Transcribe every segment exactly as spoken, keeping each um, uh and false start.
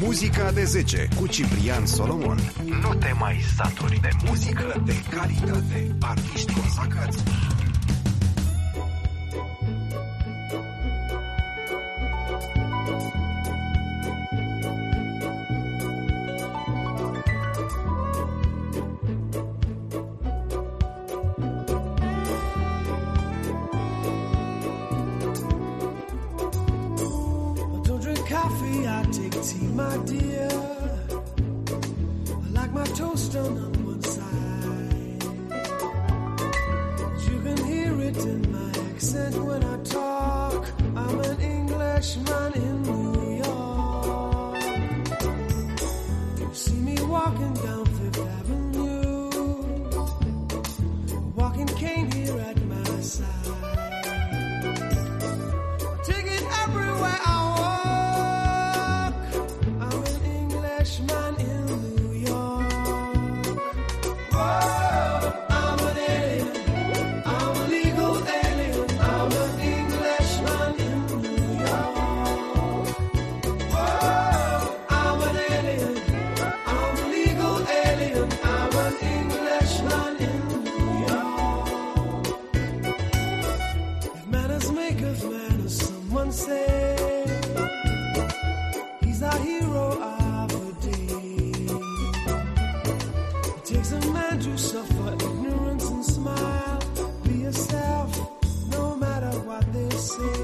Muzica de zece cu Ciprian Solomon. Nu te mai saturi de muzică de calitate. Artiști consacrați. Tea, my dear, I like my toast on one side. You can hear it in my accent when I talk. I'm an Englishman in New York. You see me walking down Fifth Avenue, walking cane here at my side. I take it everywhere I man in New York. Whoa, I'm an alien. I'm a legal alien. I'm an Englishman in New York. Whoa, I'm an alien. I'm a legal alien. I'm an Englishman in New York. If manners make of manners, someone say he's our hero. Takes a man to suffer ignorance and smile. Be yourself, no matter what they say.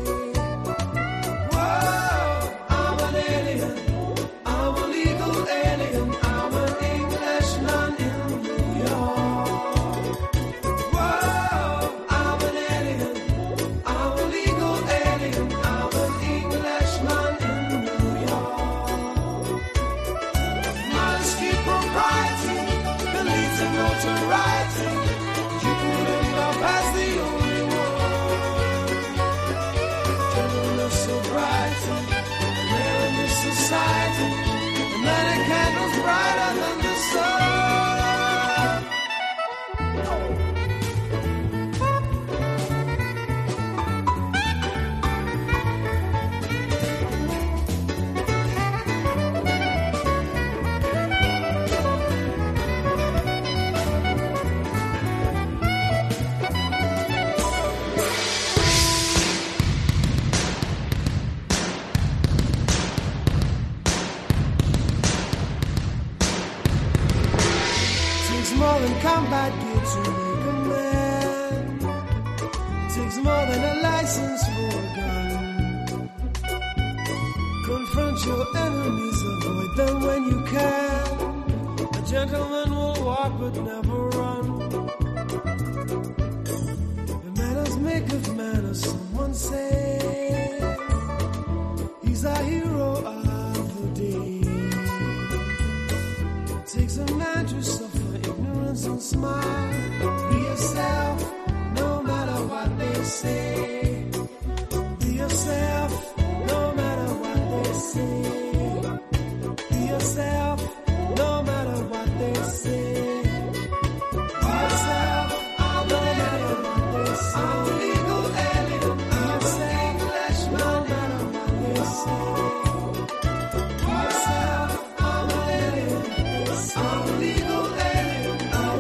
Whoa, I'm an alien. I'm a legal alien. I'm an Englishman in New York. Whoa, I'm an alien. I'm a legal alien. I'm an Englishman in New York. Modesty, propriety, notoriety, you can live up as the only one. Gentleness, sobriety, rare in this society, and many candles brighter than the sun. More than combat gear to make a man. It takes more than a license for a gun. Confront your enemies, avoid them when you can. A gentleman will walk but never run. The manners make of manners, someone say. He's our hero of the day. It takes a man to suffer and smile. Be yourself, no matter what they say. Be yourself, no matter what they say. Be yourself, no matter what they say. Be yourself, no matter what they say. I'm a legal alien. I'm an Englishman, no matter what they say. Be yourself, I'm an alien. I'm a legal alien.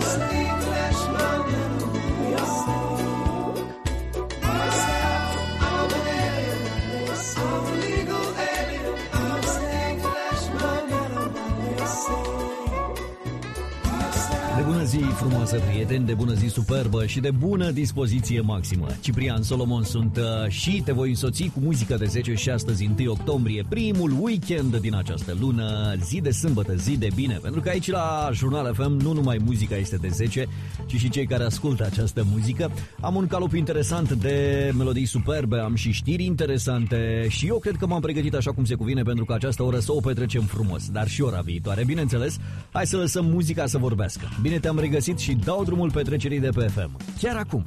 De bună zi frumoasă, prieteni, de bună zi superbă și de bună dispoziție maximă. Ciprian Solomon sunt uh, și te voi însoți cu muzică de zece și astăzi, întâi octombrie, primul weekend din această lună, zi de sâmbătă, zi de bine, pentru că aici la Jurnal F M nu numai muzica este de zece, ci și cei care ascultă această muzică. Am un calop interesant de melodii superbe, am și știri interesante și eu cred că m-am pregătit așa cum se cuvine pentru că această oră să o petrecem frumos, dar și ora viitoare, bineînțeles, hai să lăsăm muzica să vorbească. Bine te-am regăsit și dau drumul petrecerii de pe F M. Chiar acum!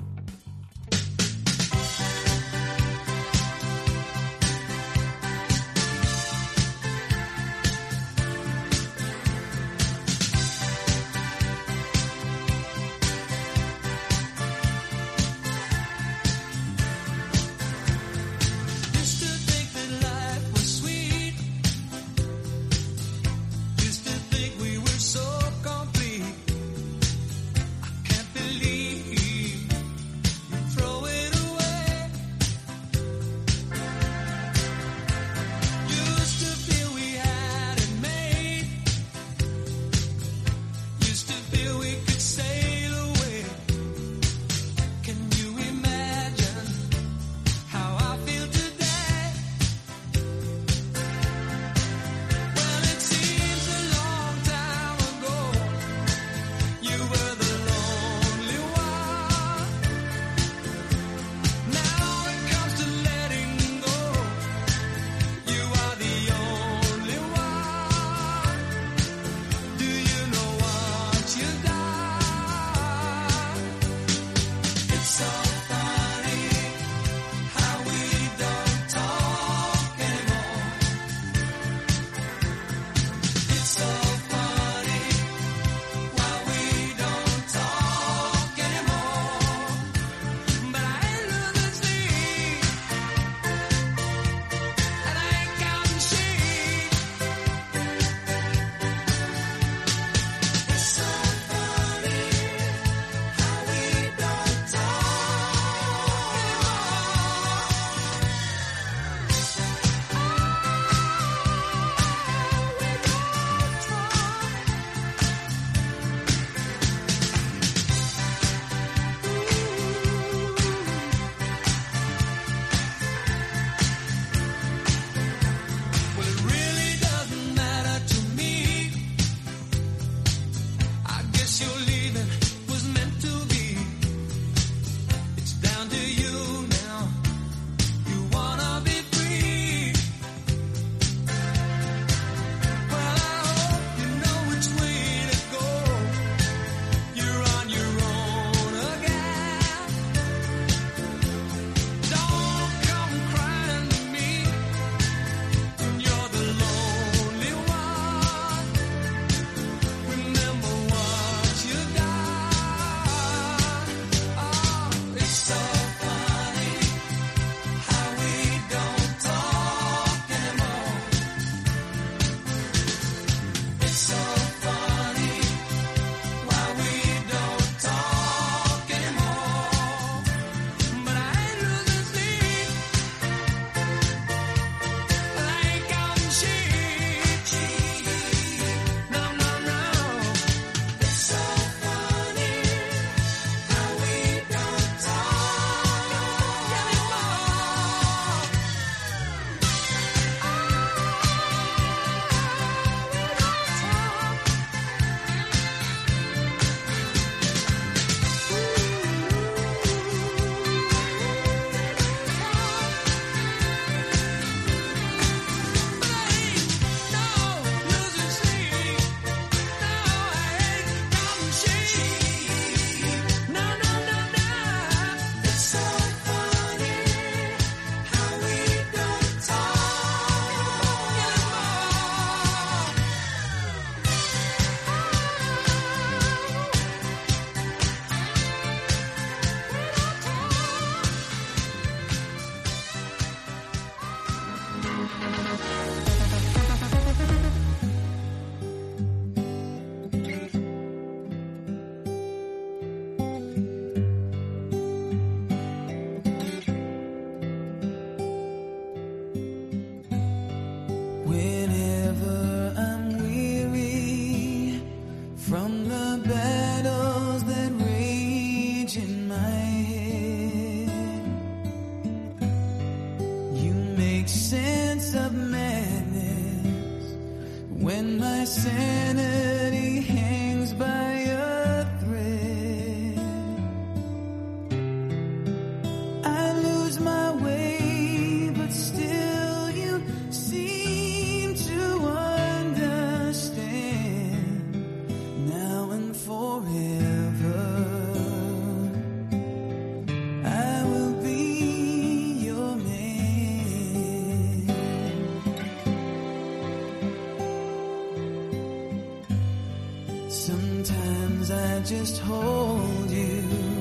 Just hold you,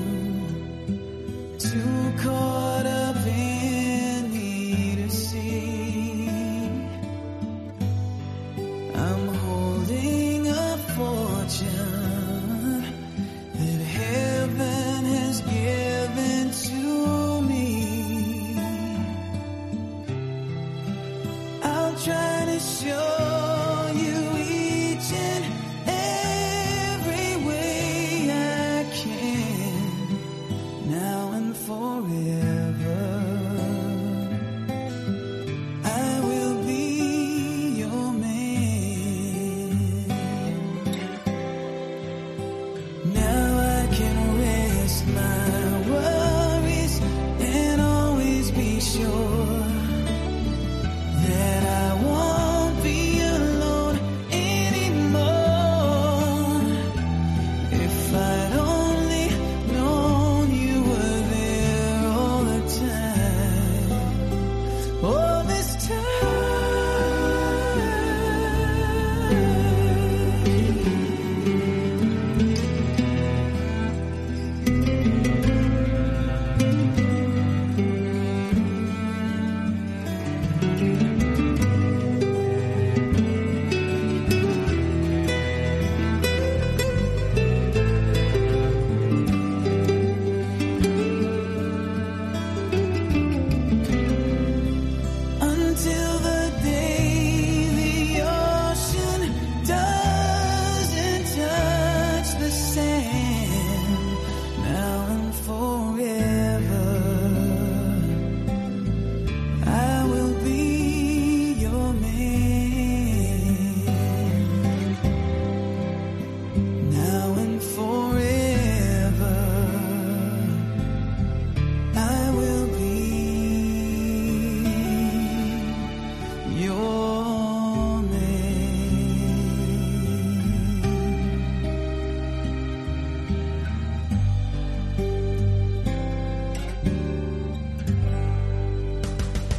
too caught up in me to see. I'm holding a fortune that heaven has given to me. I'll try to show you each and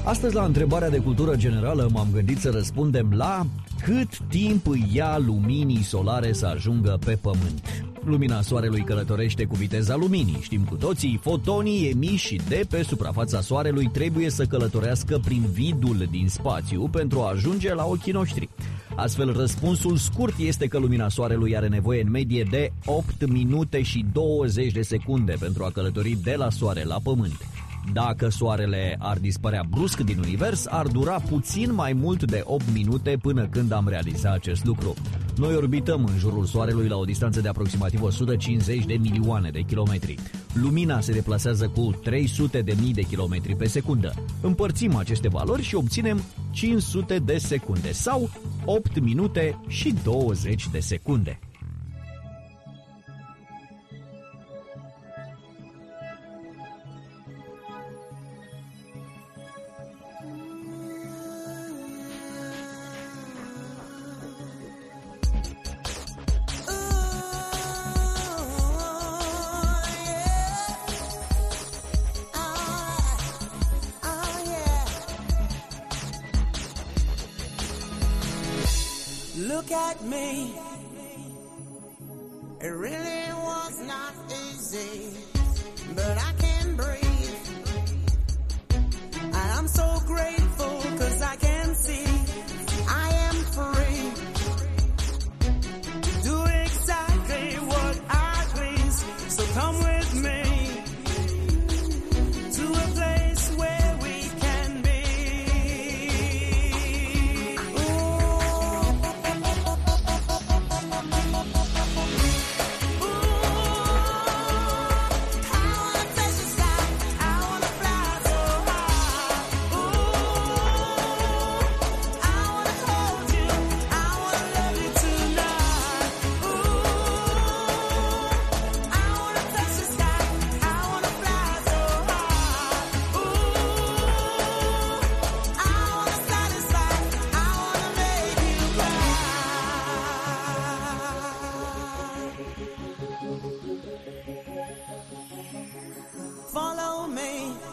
Astăzi, la întrebarea de cultură generală, m-am gândit să răspundem la cât timp îi ia luminii solare să ajungă pe Pământ. Lumina Soarelui călătorește cu viteza luminii. Știm cu toții, fotonii emiși de pe suprafața Soarelui trebuie să călătorească prin vidul din spațiu pentru a ajunge la ochii noștri. Astfel, răspunsul scurt este că lumina Soarelui are nevoie în medie de opt minute și douăzeci de secunde pentru a călători de la Soare la Pământ. Dacă Soarele ar dispărea brusc din univers, ar dura puțin mai mult de opt minute până când am realizat acest lucru. Noi orbităm în jurul Soarelui la o distanță de aproximativ o sută cincizeci de milioane de kilometri. Lumina se deplasează cu trei sute de mii de kilometri pe secundă. Împărțim aceste valori și obținem cinci sute de secunde sau opt minute și douăzeci de secunde. Look at me. It really was not easy, but I can breathe. And I'm so grateful 'cause I can see I am free to do exactly what I please. So come with me to a place where we can be. Follow me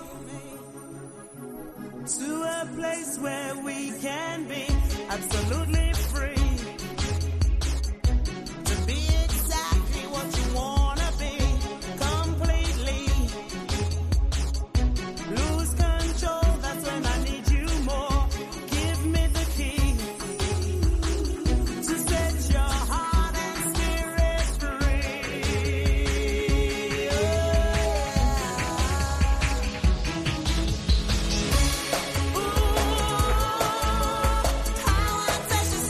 to a place where we can be absolutely free to be exactly what you wanna be completely. Lose control, that's when I need you more. Give me the key to set your heart and spirit free. Ooh, how I touch the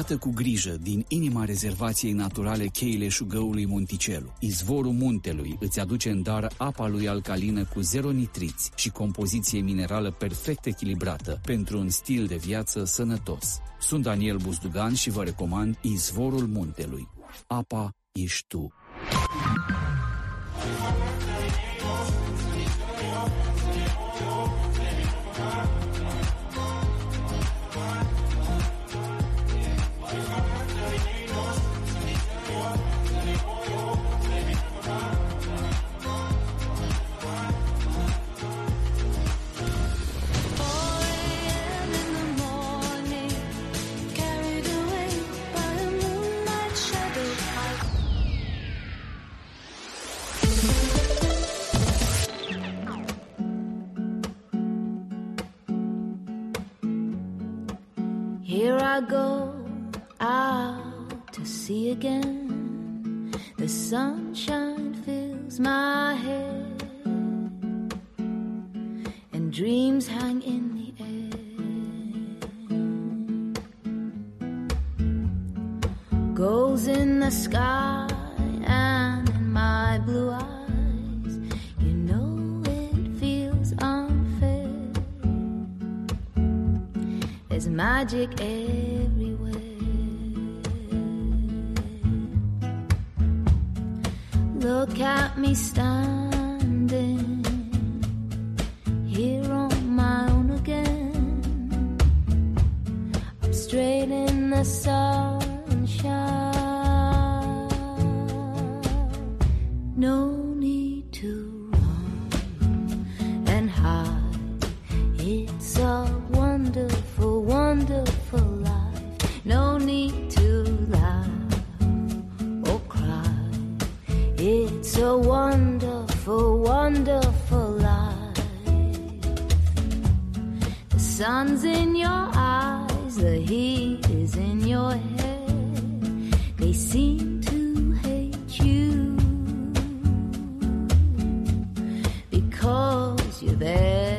Iată cu grijă din inima rezervației naturale cheile șugăului Monticelu. Izvorul muntelui îți aduce în dar apa lui alcalină cu zero nitriți și compoziție minerală perfect echilibrată pentru un stil de viață sănătos. Sunt Daniel Buzdugan și vă recomand Izvorul muntelui. Apa ești tu. Here I go out to sea again. The sunshine fills my head, and dreams hang in the air. Goals in the sky and in my blue eyes. You know it feels unfair. There's magic everywhere. Look at me standing here on my own again. I'm straight in the sunshine. No need to run and hide. It's a wonderful, wonderful life. No need to laugh or cry. It's a wonderful, wonderful life. The sun's in your eyes, the heat is in your head. They seem to hate you because you're there.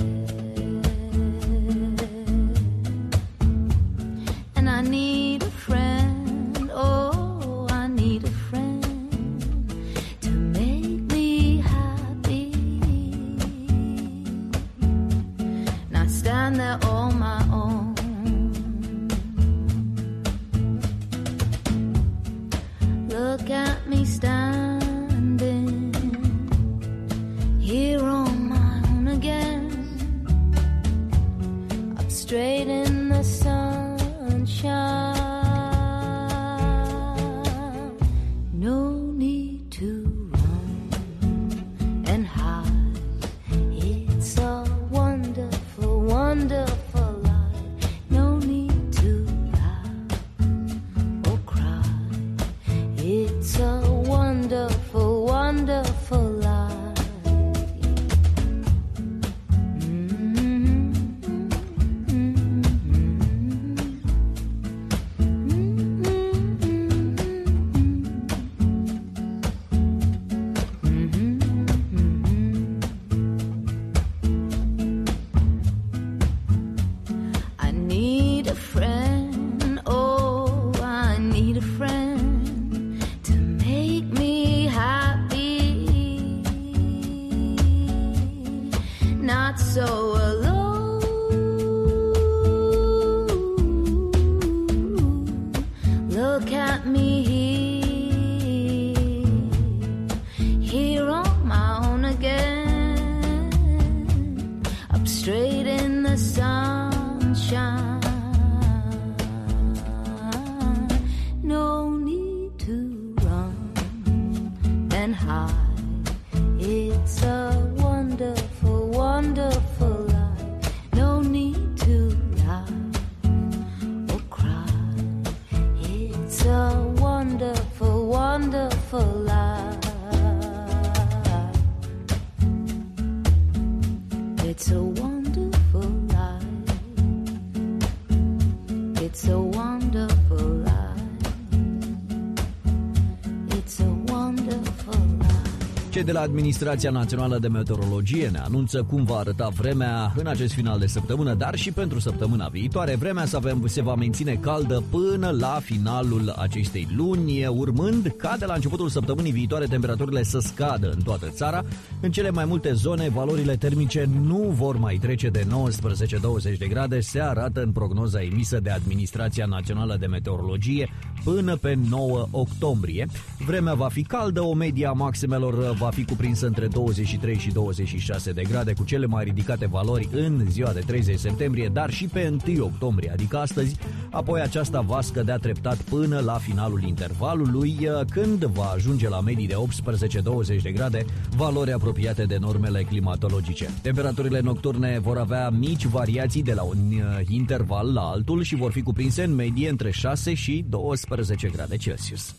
I need a friend, oh, I need a friend to make me happy. Not stand there on my own. Look at me standing here on my own again. Up straight in the sun. No need to run and hide. It's a wonderful, wonderful life. No need to laugh or cry. It's a wonderful, wonderful life. It's a wonderful life. Cei de la Administrația Națională de Meteorologie ne anunță cum va arăta vremea în acest final de săptămână, dar și pentru săptămâna viitoare. Vremea se va menține caldă până la finalul acestei luni, urmând ca de la începutul săptămânii viitoare temperaturile să scadă în toată țara. În cele mai multe zone, valorile termice nu vor mai trece de nouăsprezece douăzeci de grade, se arată în prognoza emisă de Administrația Națională de Meteorologie până pe nouă octombrie. Vremea va fi caldă, o medie a maximelor va fi cuprinsă între douăzeci și trei și douăzeci și șase de grade, cu cele mai ridicate valori în ziua de treizeci septembrie, dar și pe întâi octombrie, adică astăzi. Apoi aceasta va scădea treptat până la finalul intervalului, când va ajunge la medii de optsprezece douăzeci de grade, valori apropiate de normele climatologice. Temperaturile nocturne vor avea mici variații de la un interval la altul și vor fi cuprinse în medie între șase și douăsprezece grade Celsius.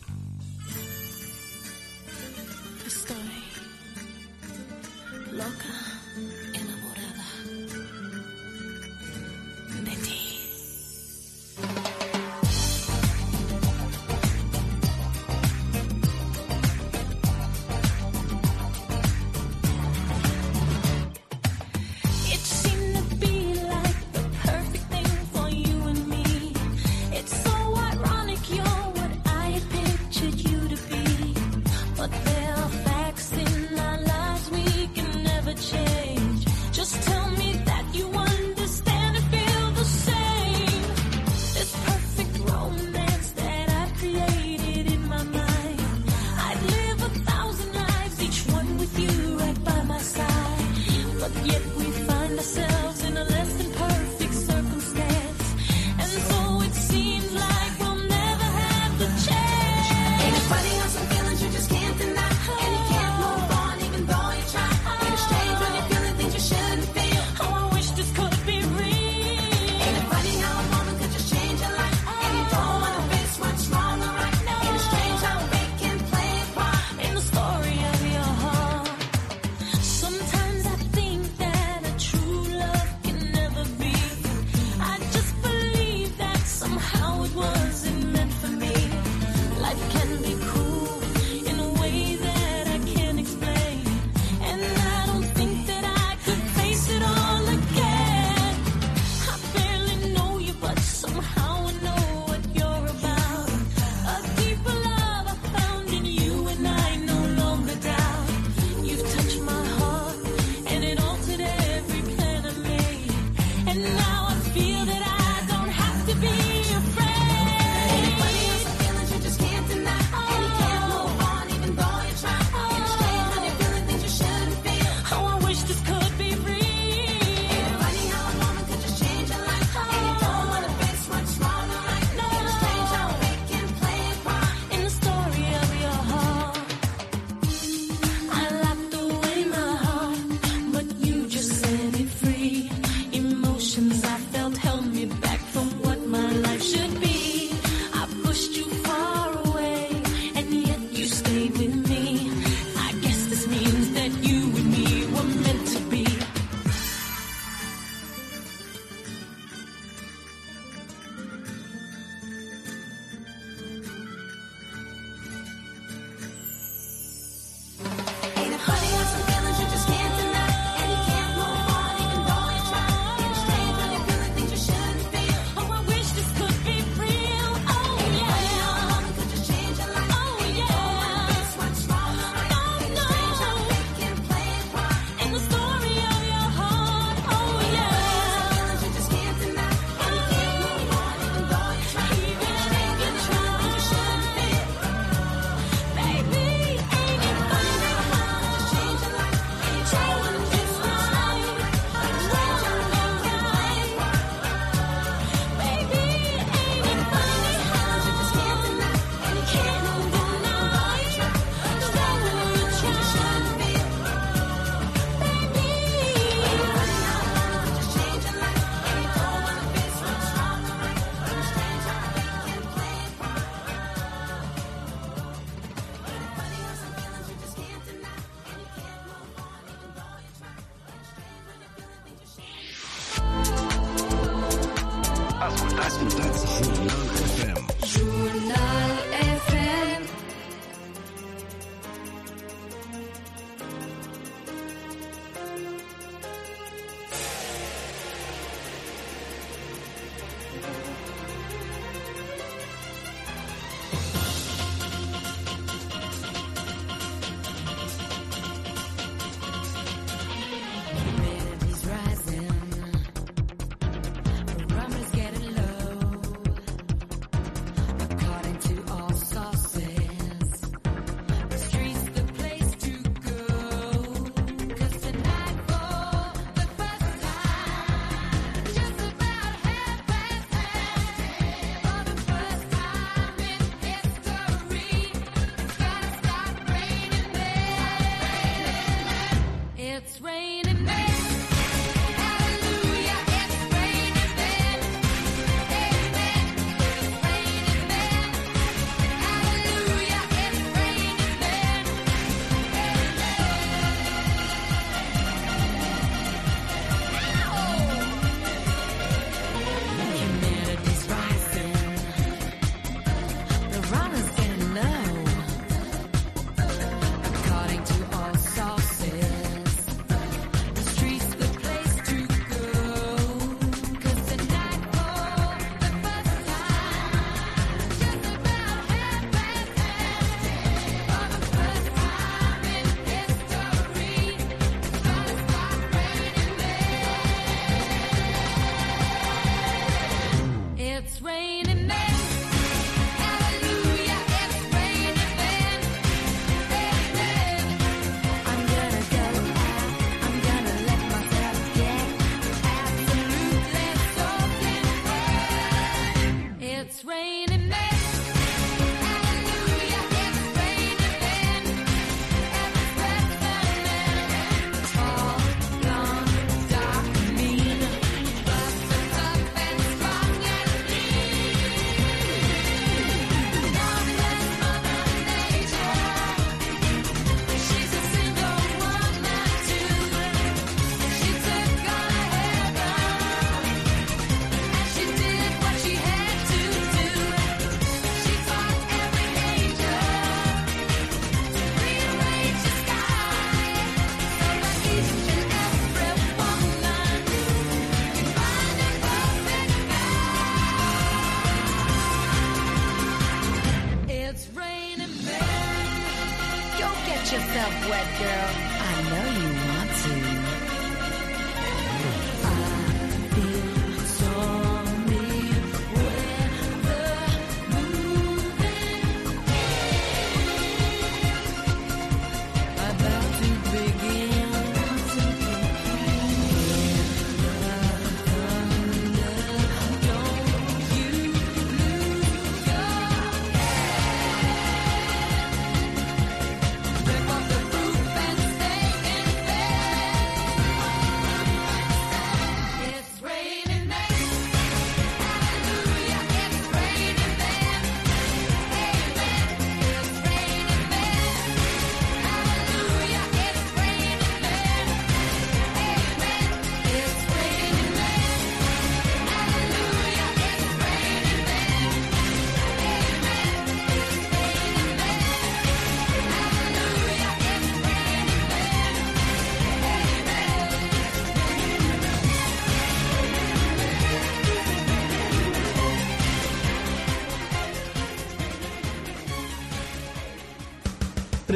Change.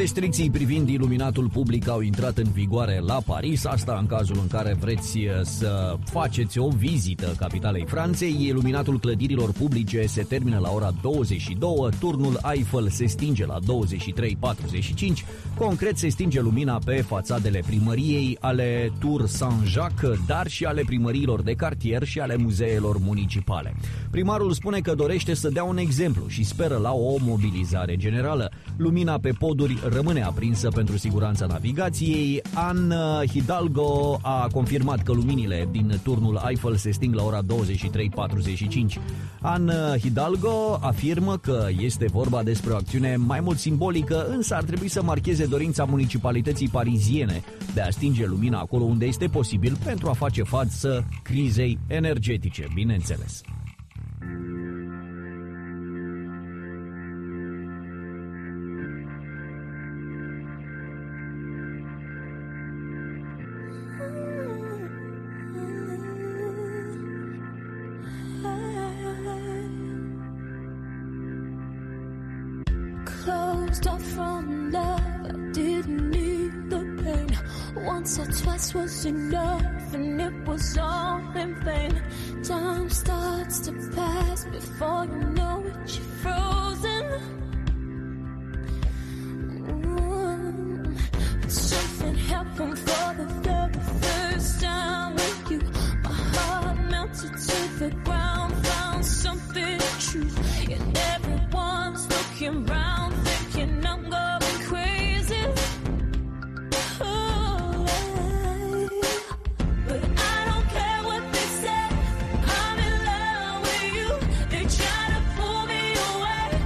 Restricții privind iluminatul public au intrat în vigoare la Paris, asta în cazul în care vreți să faceți o vizită capitalei Franței. Iluminatul clădirilor publice se termină la ora douăzeci și două, turnul Eiffel se stinge la douăzeci și trei patruzeci și cinci, concret se stinge lumina pe fațadele primăriei, ale Tour Saint-Jacques, dar și ale primăriilor de cartier și ale muzeelor municipale. Primarul spune că dorește să dea un exemplu și speră la o mobilizare generală. Lumina pe poduri rămâne aprinsă pentru siguranța navigației. Anne Hidalgo a confirmat că luminile din turnul Eiffel se sting la ora douăzeci și trei patruzeci și cinci. Anne Hidalgo afirmă că este vorba despre o acțiune mai mult simbolică, însă ar trebui să marcheze dorința municipalității pariziene de a stinge lumina acolo unde este posibil pentru a face față crizei energetice, bineînțeles. Closed off from love, I didn't need the pain. Once or twice was enough, and it was all in vain. Time starts to pass before you know it, you're frozen. Ooh. But something happened for the very first time with you. My heart melted to the ground, found something true, and everyone's looking round, thinking I'm going crazy. Oh, but I don't care what they say, I'm in love with you. They try to pull me away,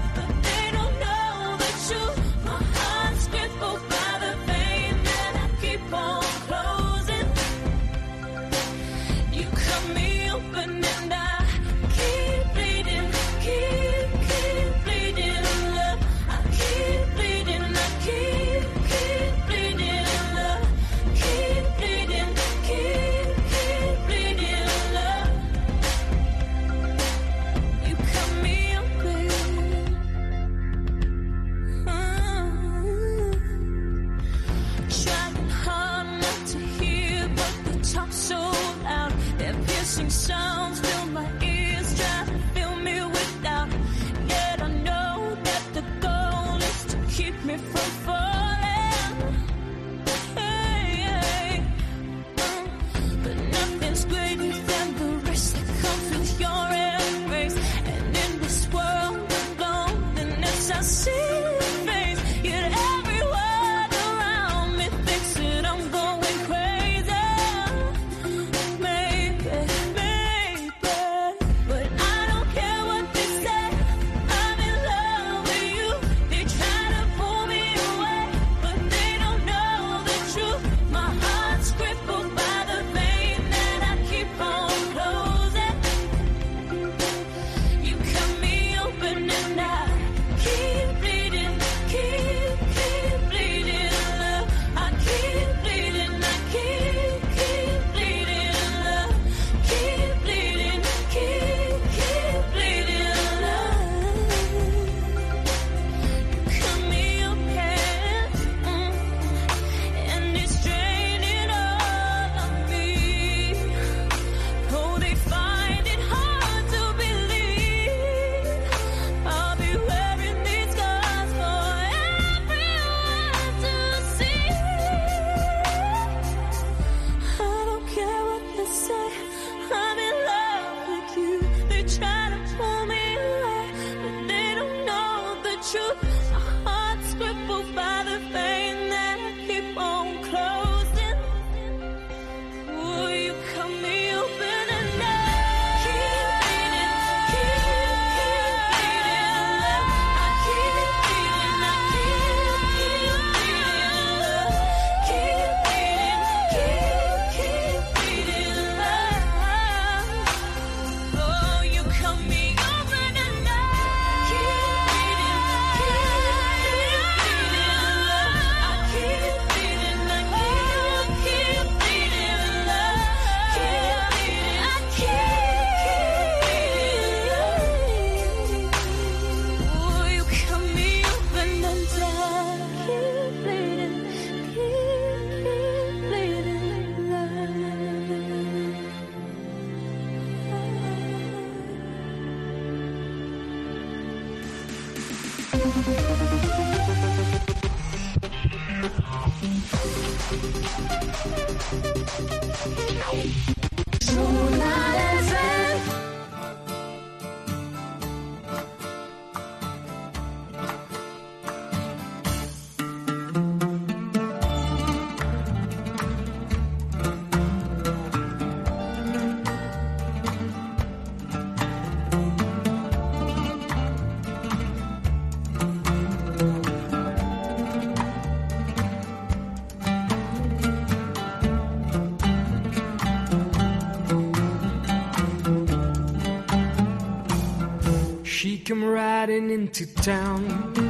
Come riding into town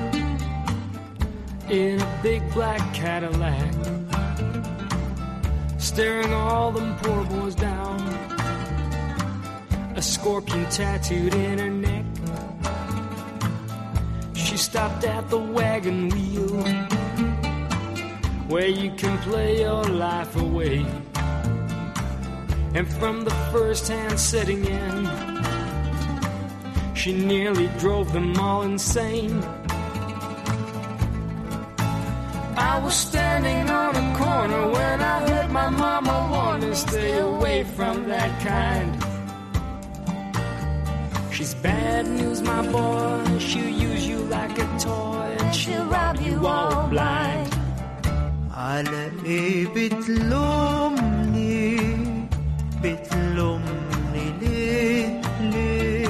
in a big black Cadillac, staring all them poor boys down, a scorpion tattooed in her neck. She stopped at the wagon wheel where you can play your life away, and from the first hand setting in, she nearly drove them all insane. I was standing on a corner when I heard my mama warn me, stay away from that kind. She's bad news, my boy. She'll use you like a toy and she'll rob you all blind. على ايه بتلومني بتلومني ليه ليه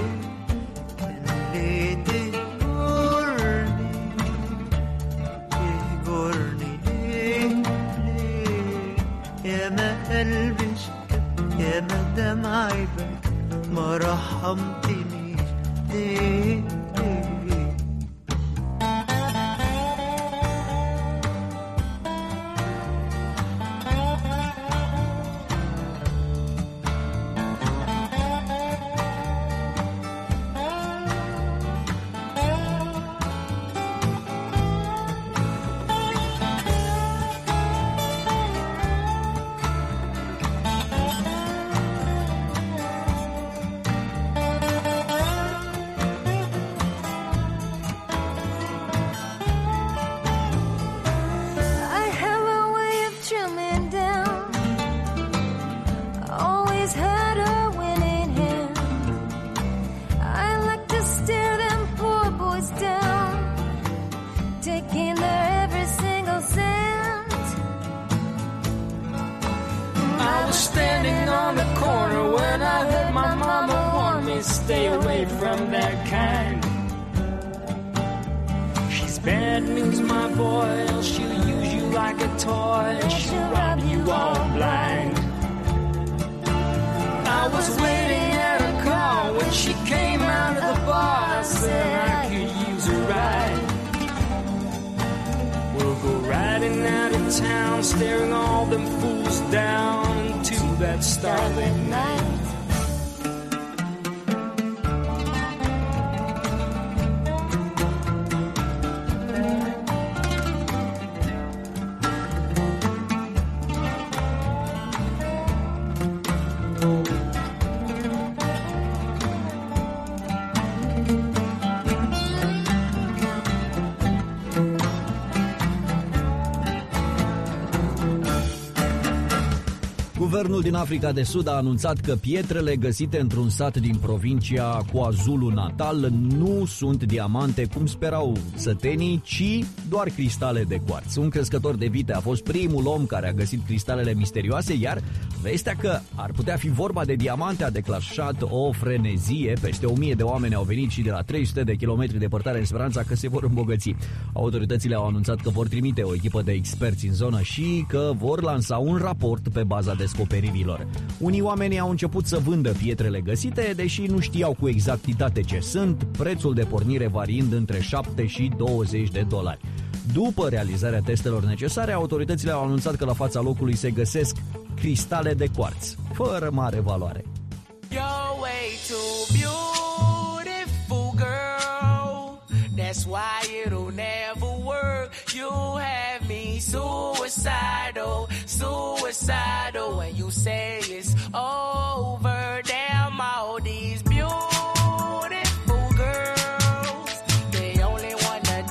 قلبي شكت يا مدام عيبك ما رحمتنيش ليه ليه stay away from that kind. She's bad news, my boy. She'll use you like a toy and she'll rob you all blind. I was waiting at her car when she came out of the bar. I said I could use a ride. We'll go riding out of town, staring all them fools down into that starlit night. Guvernul din Africa de Sud a anunțat că pietrele găsite într-un sat din provincia KwaZulu-Natal nu sunt diamante, cum sperau sătenii, ci doar cristale de cuarț. Un crescător de vite a fost primul om care a găsit cristalele misterioase, iar vestea că ar putea fi vorba de diamante a declanșat o frenezie. Peste o mie de oameni au venit și de la trei sute de kilometri departare în speranța că se vor îmbogăți. Autoritățile au anunțat că vor trimite o echipă de experți în zonă și că vor lansa un raport pe baza descoperirilor. Unii oameni au început să vândă pietrele găsite, deși nu știau cu exactitate ce sunt, prețul de pornire variind între șapte și douăzeci de dolari. După realizarea testelor necesare, autoritățile au anunțat că la fața locului se găsesc cristale de cuarț, fără mare valoare. You're way too beautiful, girl. That's why it'll never work. You have me suicidal, suicidal. When you say it's over, damn all these beautiful girls, they only wanna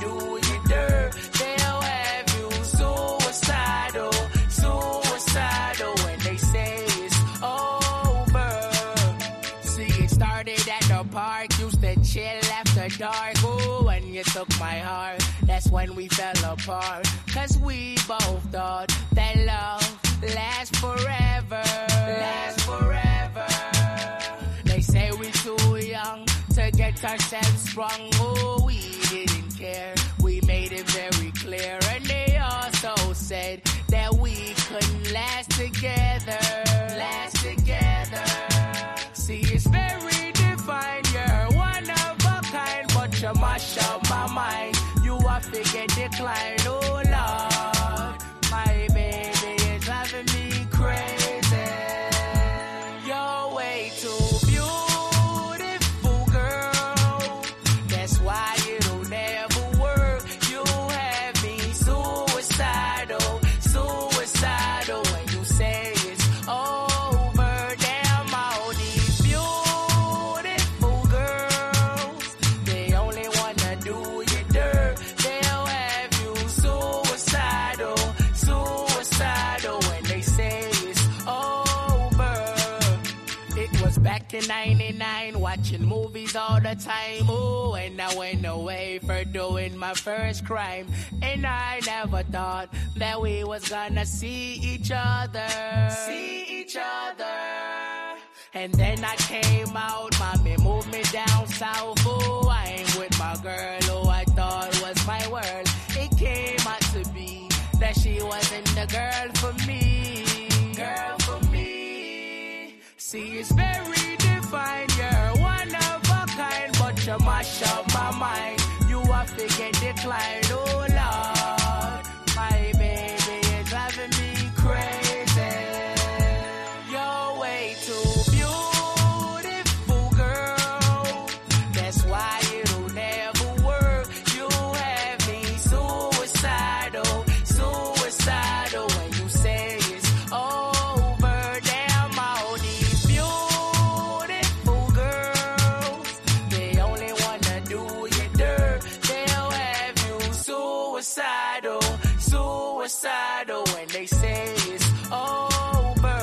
the dark. Oh, when you took my heart, that's when we fell apart. Cause we both thought that love lasts forever. Lasts forever. They say we're too young to get ourselves sprung. Oh, we didn't care. We made it very clear. And they also said that we couldn't last together. Last together. See, it's very divine. You're one of a kind, but you mash up my mind. You are figure decline. Oh, Lord, my baby is driving me crazy. You're way too beautiful, girl. That's why it'll never work. You have me suicidal, suicidal. When you say it's over, damn all these beautiful girls, they only wanna do you dirt. They'll have you suicidal, suicidal. When they say it's over. It was back in ninety-nine, watching movies all the time. Oh, and I went away for doing my first crime. And I never thought that we was gonna see each other. See each other. And then I came out, mommy moved me down south. Oh, I ain't with my girl who I thought was my world. It came out to be that she wasn't the girl for me. Girl for me. See, it's very divine. You're one of a kind, but you mash up my mind. You are figure decline. Oh, Lord, my baby is driving me crazy. You're way too beautiful, girl. That's why it'll never work. You have me suicidal, suicidal. When you say it's over, damn all these beautiful girls, they only wanna do you dirt. They'll have you suicidal, suicidal. When they say it's over.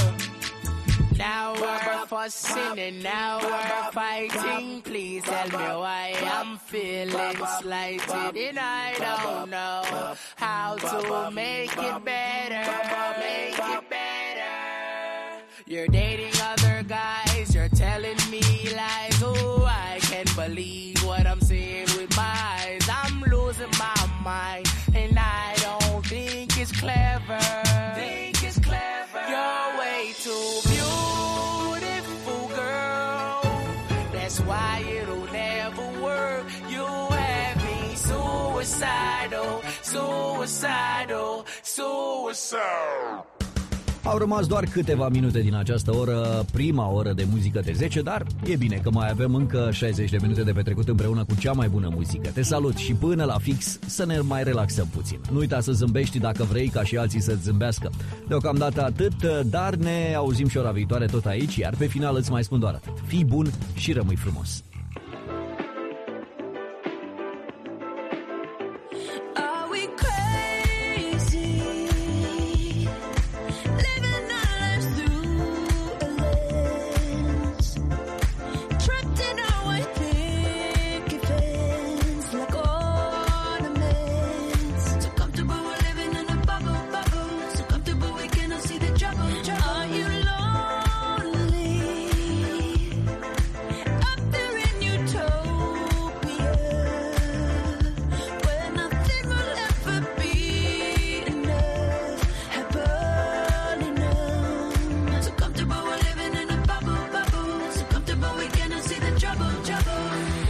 Now we're fussing and now we're fighting. Please tell me why I'm feeling slighted. And I don't know how to make it better. Make it better. You're dating other guys. You're telling me lies. Oh, I can't believe what I'm seeing with my eyes. I'm losing my mind. And I don't think it's clever. Think it's clever. You're way too beautiful, girl. That's why it'll never work. You have me suicidal, suicidal, suicidal. Au rămas doar câteva minute din această oră, prima oră de muzică de zece, dar e bine că mai avem încă șaizeci de minute de petrecut împreună cu cea mai bună muzică. Te salut și până la fix să ne mai relaxăm puțin. Nu uita să zâmbești dacă vrei ca și alții să-ți zâmbească. Deocamdată atât, dar ne auzim și ora viitoare tot aici, iar pe final îți mai spun doar atât. Fii bun și rămâi frumos. Are we crazy? Living our lives through a lens, trapped in our white picket fence like ornaments. So comfortable we're living in a bubble, bubble. So comfortable we cannot see the trouble, trouble. Are you lonely? Up there in utopia, where nothing will ever be enough, happen enough. So comfortable we're living in a bubble, bubble. So comfortable we cannot see the trouble, trouble.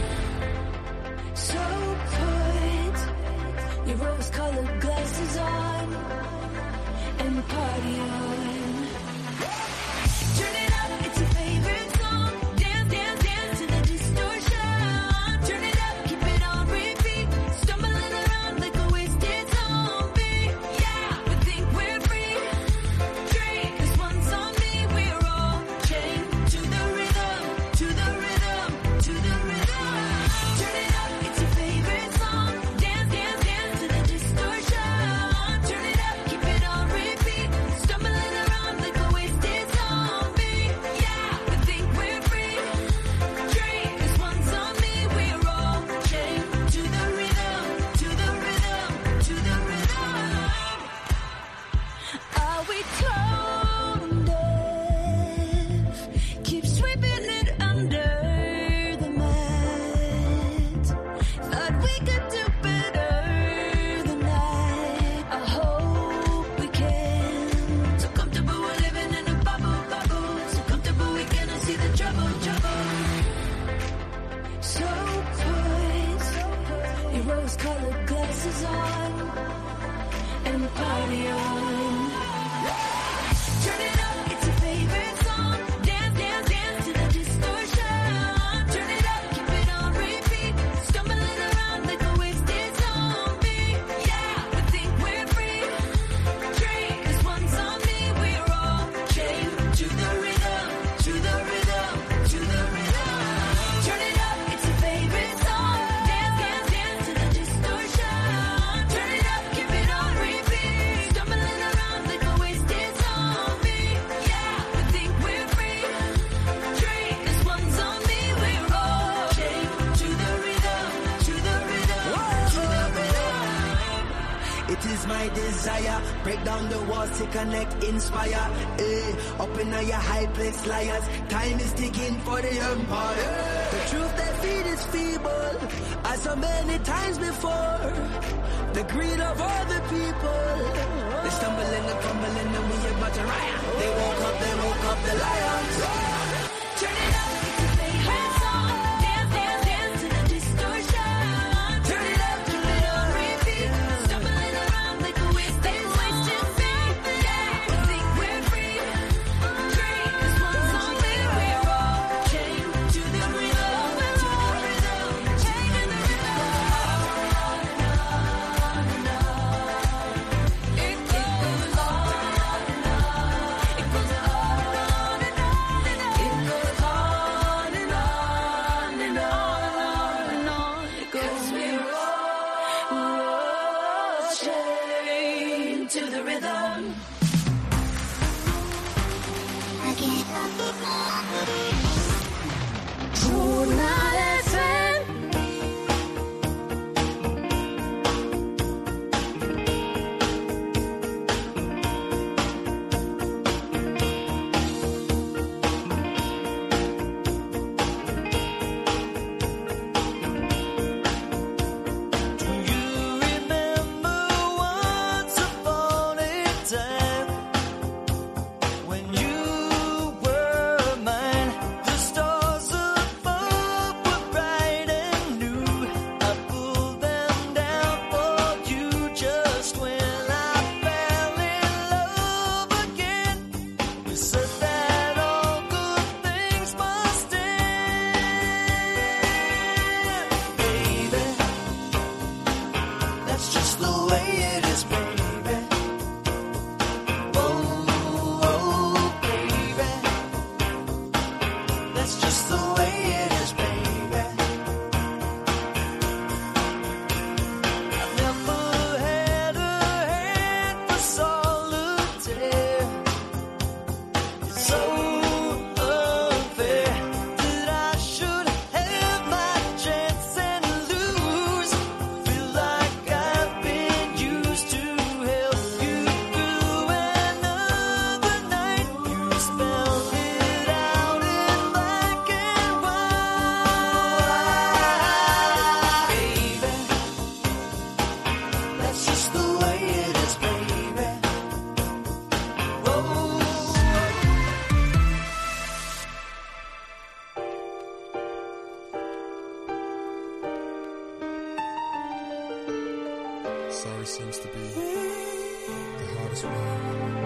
So put your rose-colored glasses on and party on. Turn it up, it's your favorite song. Dance, dance, dance to the distortion. Turn it up, keep it on repeat. Stumbling around like a wasted zombie. Yeah, we think we're free. Drink, 'cause once on me, we're all chained to the rhythm, to the rhythm, to the rhythm. Turn it up, it's your favorite song. Dance, dance, dance to the distortion. Turn it up, keep it on repeat. Stumbling desire. Break down the walls to connect, inspire. Eh, up in your high place, liars. Time is ticking for the empire. The truth they feed is feeble, as so many times before. The greed of other people. They stumble and they crumble and then we about to riot. They woke up, they woke up the lions. Turn it up. Sorry seems to be the hardest word.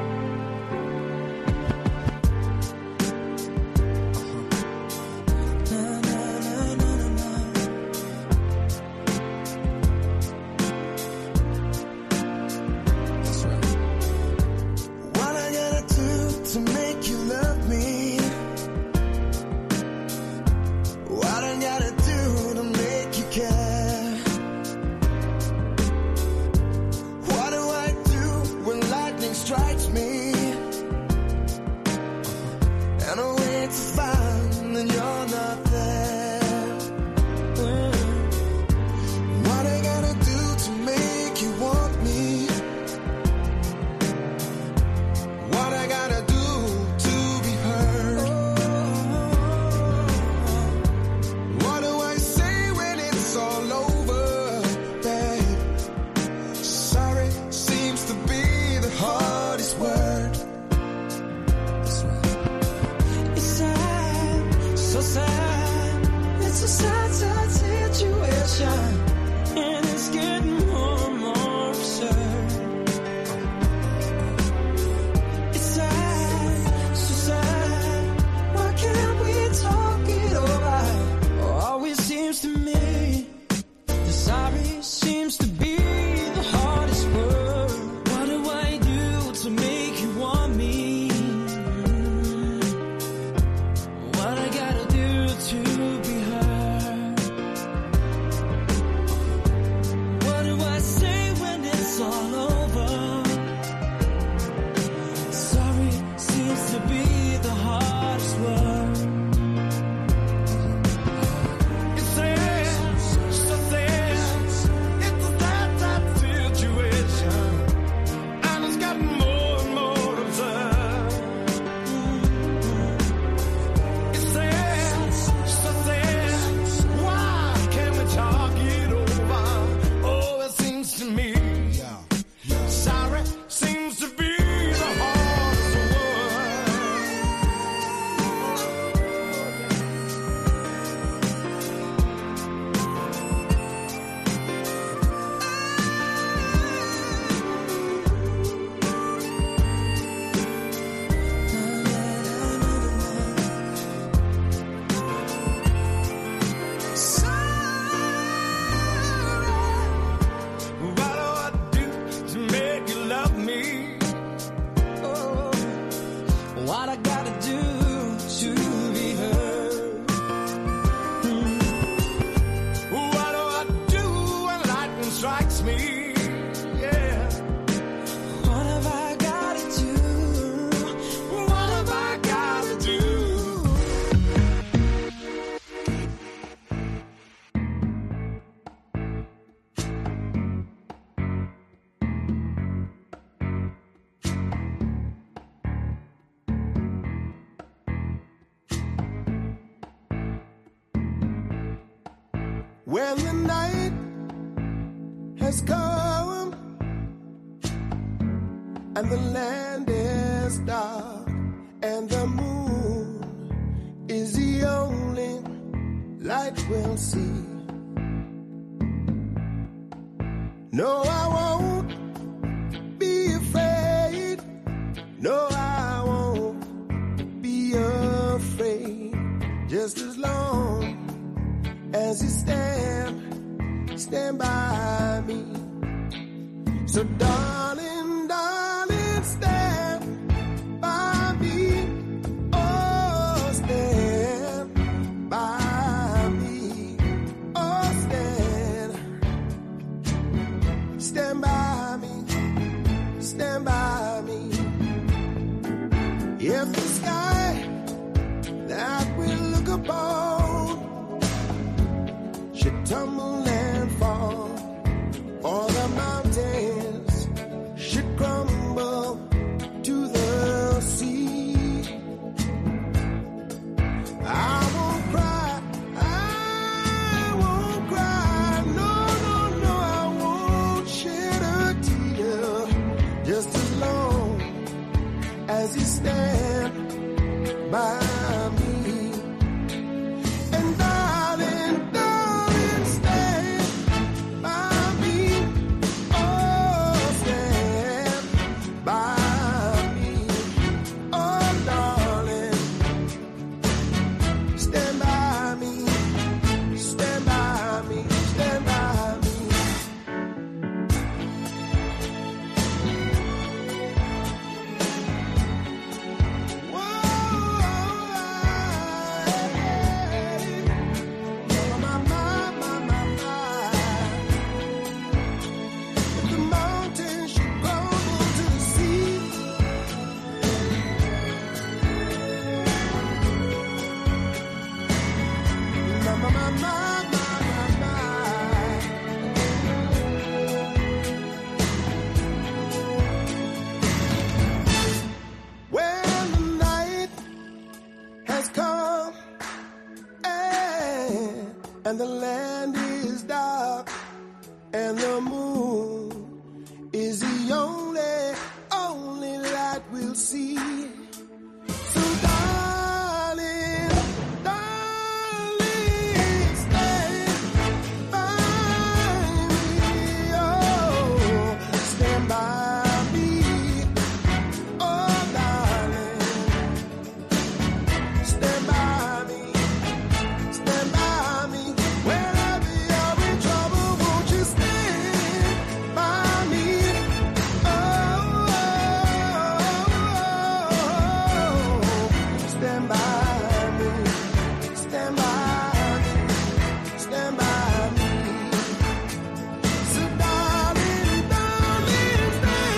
What I gotta do to be heard? what I gotta do to be heard. Hmm. What do I do when lightning strikes me? Yeah. What have I gotta do? What have I gotta do? When the night has come and the land is dark and the moon is the only light we'll see. No, I won't be afraid. No, I won't be afraid. Just as long as you stand, stand by me. So darling, darling, stand by me. Oh, stand by me. Oh, stand. Stand by me. Stand by me. If the sky that we look upon should tumble and fall, or the mountains should crumble to the sea, I won't cry, I won't cry, no, no, no, I won't shed a tear, just as long as you stand by me. And darling, darling, stand by me. Oh, stand by me. Oh, darling, stand by me. Stand by me. Stand by me. When the night has come and, and the land is dark and the moon is the only, only light we'll see. So darling, darling, stand by me. Oh, stand by me. Oh, darling, stand by me. Stand by me. Whenever you're in trouble, won't you stand by me? Oh, stand by me. Stand by me. Stand by me. So darling, darling,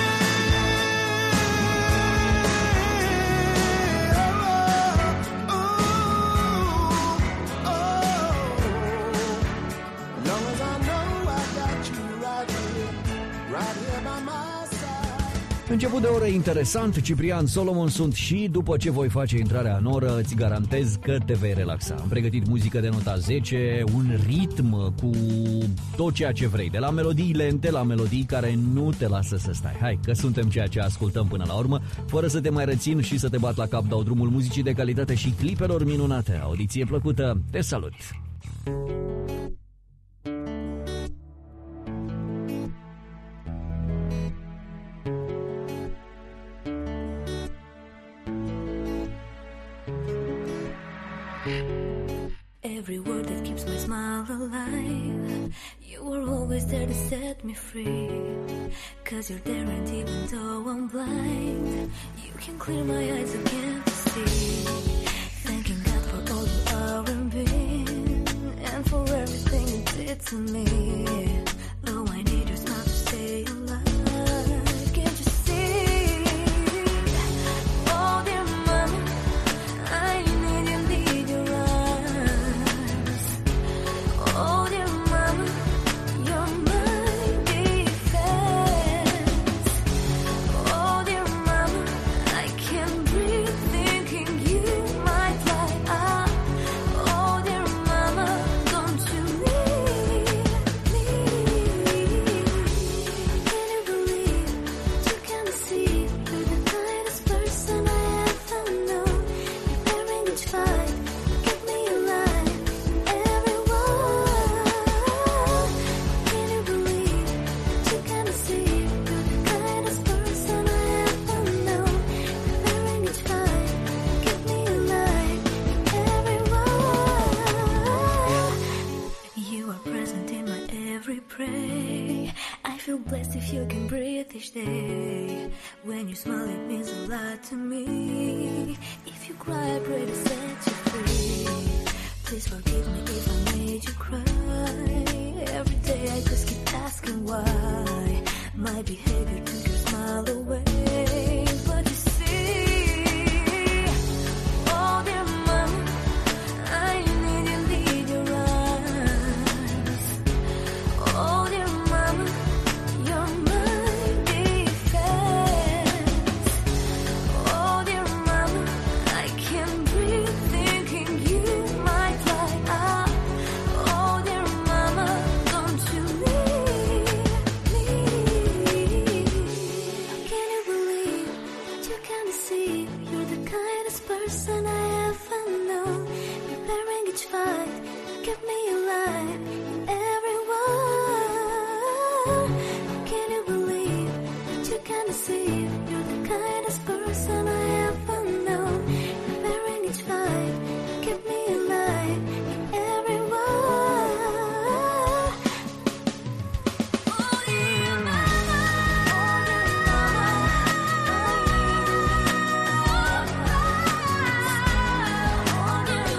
stand. Oh, oh, oh. Long as I know I got you right here, right here by my side. Început de oră interesant, Ciprian Solomon sunt și după ce voi face intrarea în oră, îți garantez că te vei relaxa. Am pregătit muzică de nota zece, un ritm cu tot ceea ce vrei, de la melodii lente la melodii care nu te lasă să stai. Hai, că suntem ceea ce ascultăm până la urmă, fără să te mai rețin și să te bat la cap, dau drumul muzicii de calitate și clipelor minunate. Audiție plăcută, te salut! Every word that keeps my smile alive, you were always there to set me free. Cause you're there and even though I'm blind, you can clear my eyes again. see. Thanking God for all you are and been, and for everything you did to me. Oh, I need your smile to stay alive. Can't you see? Oh, dear mama, I need you, need your eyes. Oh, dear mama, you're my defense. Oh, dear mama, I can't breathe thinking you might lie. Ah, oh, dear mama, don't you leave me? Can you believe that you can see you're the kindest person I ever known? Preparing each fight, keep me alive in every war. Can you believe that you can see you're the kindest person I ever known? Preparing each fight, keep me alive in every war. You are present in my every pray. I feel blessed if you can breathe each day. When you smile, it means a lot to me. If you cry, I pray to set you free. Please forgive me if I made you cry. Every day I just keep asking why. My behavior took your smile away. But you see, oh, dear mama, I need you, need your eyes. Oh, dear mama, you're my defense. Oh, dear mama, I can't breathe thinking you might lie. Ah, oh, dear mama, don't you leave me? Can you believe that you can see you're the kindest person I ever known? Preparing each fight, keep me alive in every war. Can you believe that you can see you're the kindest person I ever known? Preparing each fight, keep me alive in every war. Oh, dear mama, oh, dear mama, I need you, oh, dear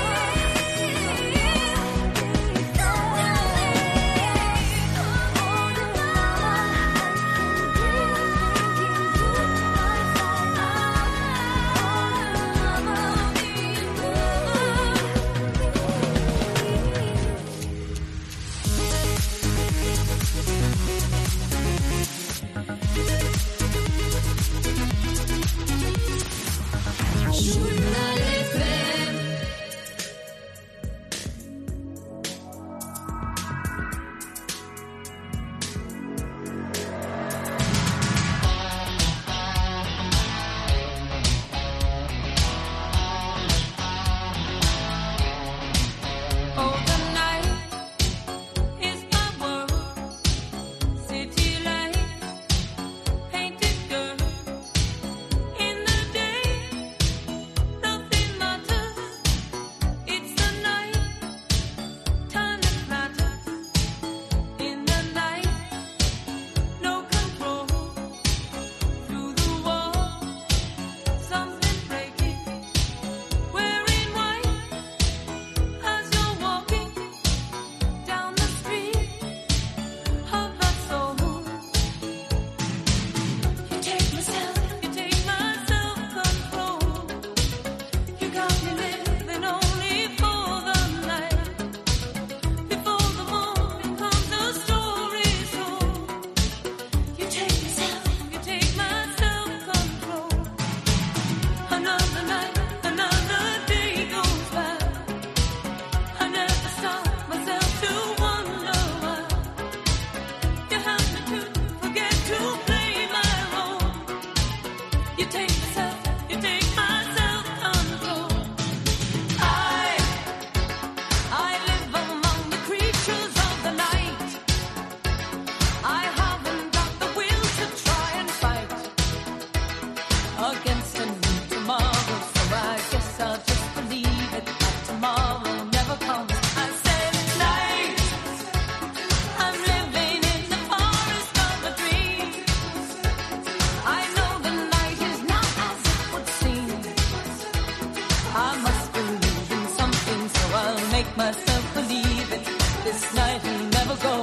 Oh, the night is my world, city light, painted girl. In the day, nothing matters. It's the night, time that matters. In the night, no control. Through the wall, something breaking. Wearing white as you're walking down the street of my soul. You take myself, you take my self-control. You got me living only for the night. Before the morning comes, the story's told. You take myself, you take my self-control. Another night, another day goes by. I never stop myself to wonder why. You help me to forget to play my role. You take myself, you take my self-control. I, I live among the creatures of the night. I haven't got the will to try and fight against a new tomorrow, so I guess I'll just believe it that tomorrow never comes. I said night, I'm living in the forest of a dream. I know the night is not as it make myself believe it. This night will never go.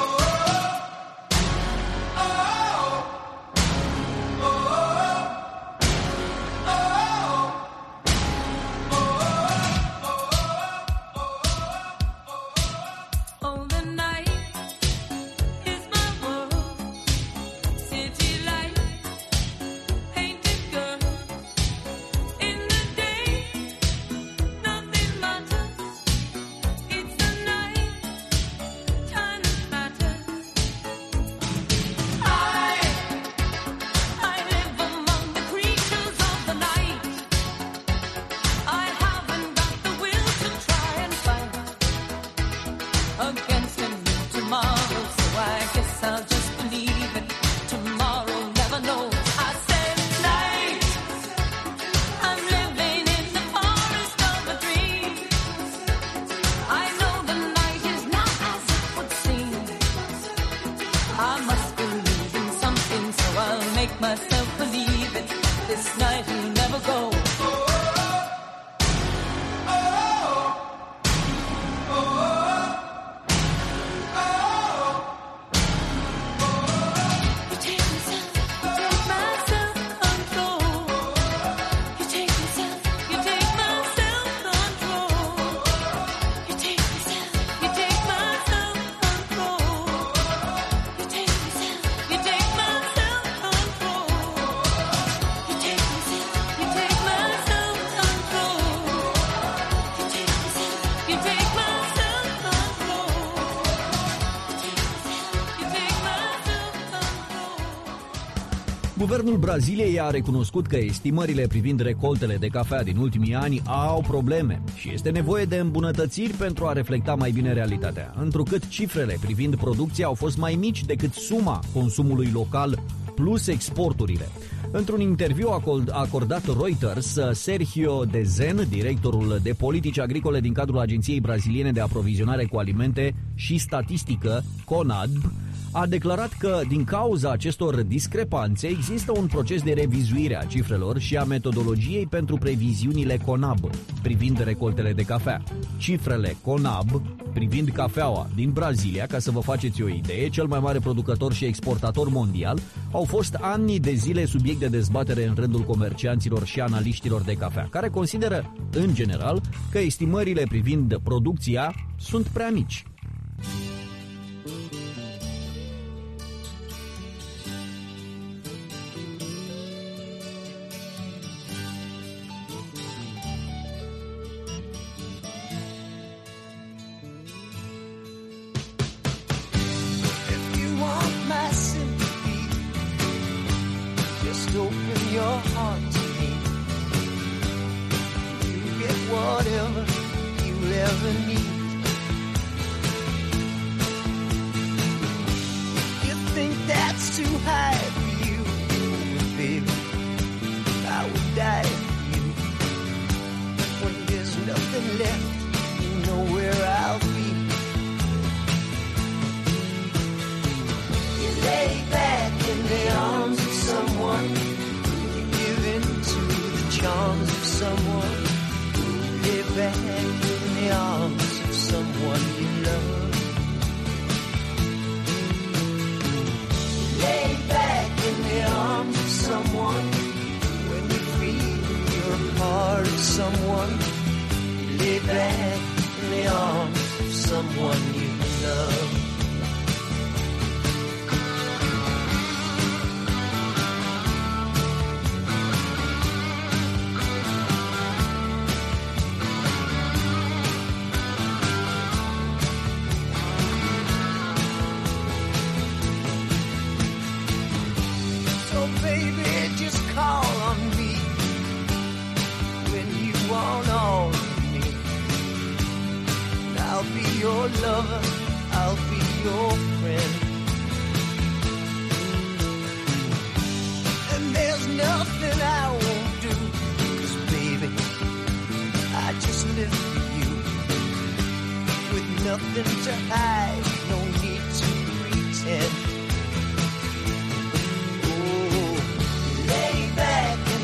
Guvernul Braziliei a recunoscut că estimările privind recoltele de cafea din ultimii ani au probleme și este nevoie de îmbunătățiri pentru a reflecta mai bine realitatea, întrucât cifrele privind producția au fost mai mici decât suma consumului local plus exporturile. Într-un interviu acordat Reuters, Sergio Dezen, directorul de politici agricole din cadrul Agenției Braziliene de Aprovizionare cu Alimente și Statistică, CONAB, a declarat că, din cauza acestor discrepanțe, există un proces de revizuire a cifrelor și a metodologiei pentru previziunile CONAB privind recoltele de cafea. Cifrele CONAB privind cafeaua din Brazilia, ca să vă faceți o idee, cel mai mare producător și exportator mondial, au fost ani de zile subiect de dezbatere în rândul comercianților și analiștilor de cafea, care consideră, în general, că estimările privind producția sunt prea mici.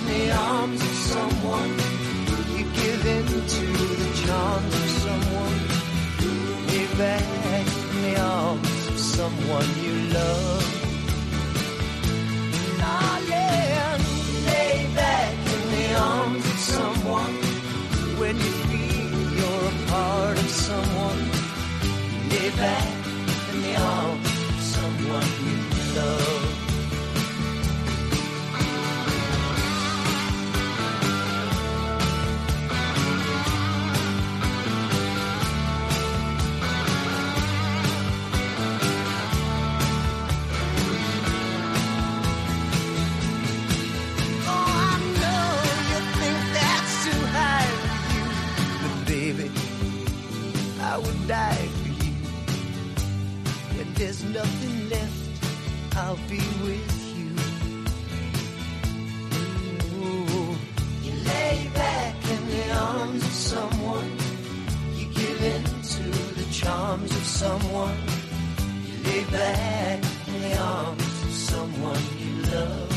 Someone, you give in to the charms of someone. someone you love. Darling, lay back in the arms of someone. When you feel you're a part of someone, lay back in the arms of someone you love. Die for you. When there's nothing left, I'll be with you. Ooh. You lay back in the arms of someone. You give in to the charms of someone. You lay back in the arms of someone you love.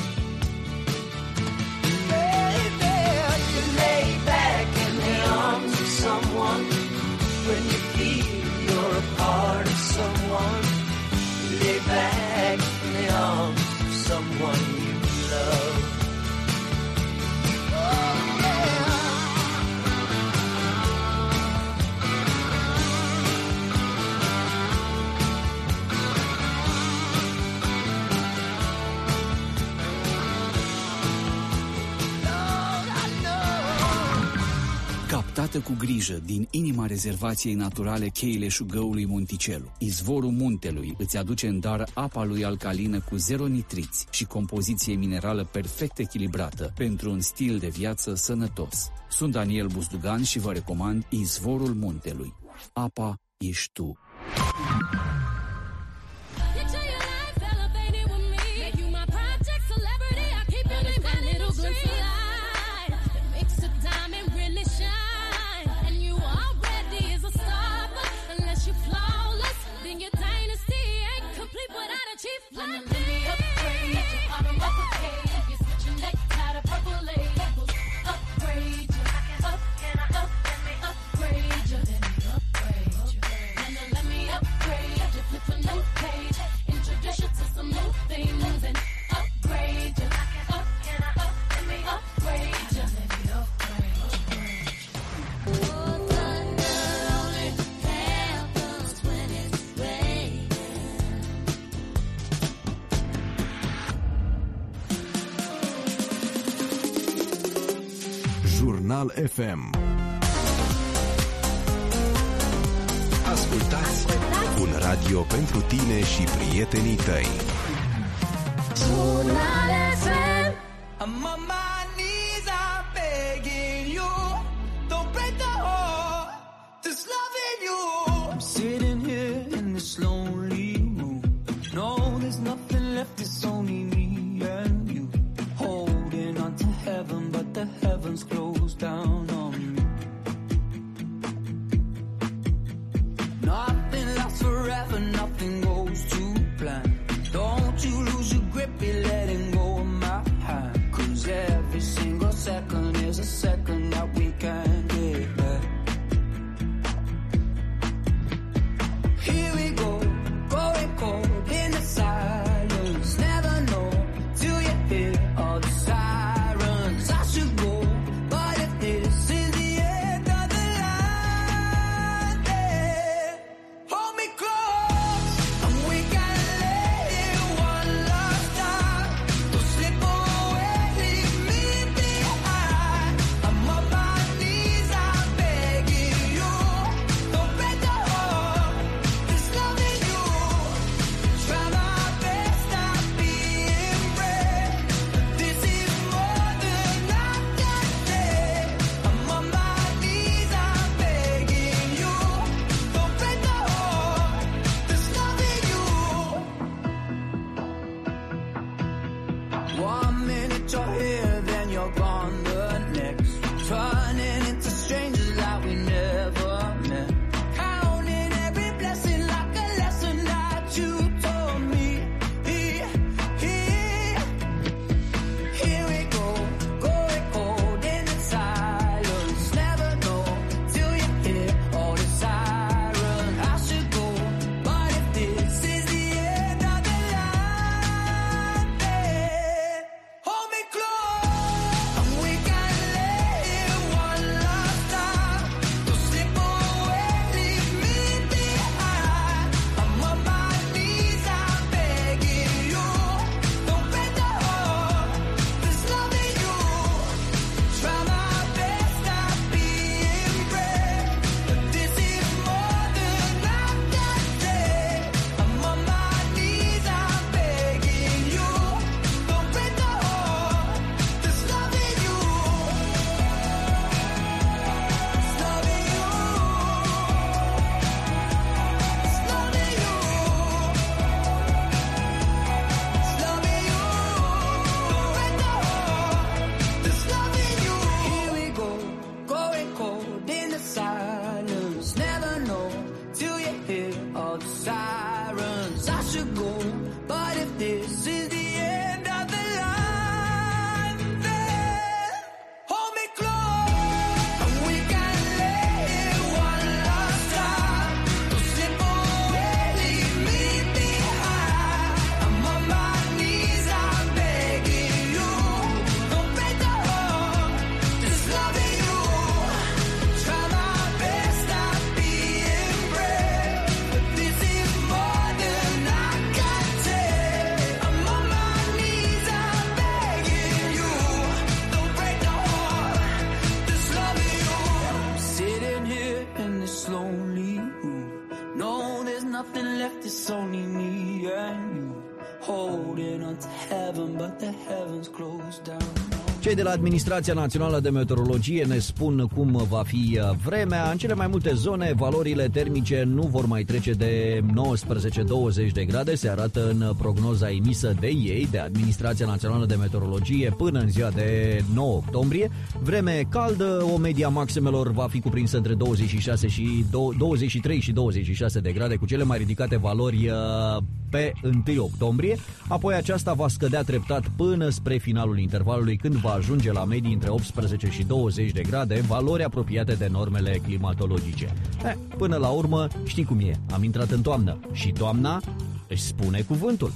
Baby, you lay back in the arms of someone. When you feel you're a part of someone, you lay back in the arms of someone you love. Oh, yeah. Captată cu grijă din inima rezervației naturale cheile șugăului Monticelul, izvorul muntelui îți aduce în dar apa lui alcalină cu zero nitriți și compoziție minerală perfect echilibrată pentru un stil de viață sănătos. Sunt Daniel Buzdugan și vă recomand izvorul muntelui. Apa ești tu. Jurnal F M. Ascultați un radio pentru tine și prietenii tăi. Jurnal F M. I'm on my knees, I'm begging you, don't break the heart that's loving you. I'm sitting here in this lonely room. No, there's nothing left, it's only me and you. Holding on to heaven, but the heavens closed down on me. Nothing lasts forever, nothing goes to plan. Don't you lose your grip, be letting go of my hand. Cause every single second is a second that we can't get back. Here we go, going cold in the silence. Never know till you hear all the sirens. I should go, but if this it's only me and you holding on to heaven, but the heavens closed down. Cei de la Administrația Națională de Meteorologie ne spun cum va fi vremea. În cele mai multe zone, valorile termice nu vor mai trece de nouăsprezece douăzeci de grade, se arată în prognoza emisă de ei, de Administrația Națională de Meteorologie, până în ziua de nouă octombrie. Vreme caldă, o media maximelor va fi cuprinsă între douăzeci și șase și douăzeci și trei și douăzeci și șase de grade, cu cele mai ridicate valori pe întâi octombrie. Apoi aceasta va scădea treptat până spre finalul intervalului, când va ajunge la medii între optsprezece și douăzeci de grade, valori apropiate de normele climatologice. Eh, până la urmă, știi cum e, am intrat în toamnă și toamna își spune cuvântul.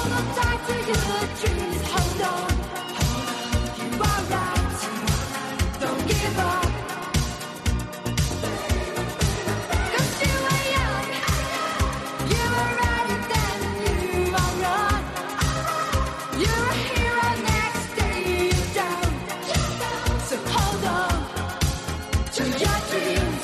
Hold on tight to your dreams. Hold on. You are right. Don't give up. 'Cause you were young. You were ready then. You are wrong. You're a hero next day. You're down. So hold on to your dreams.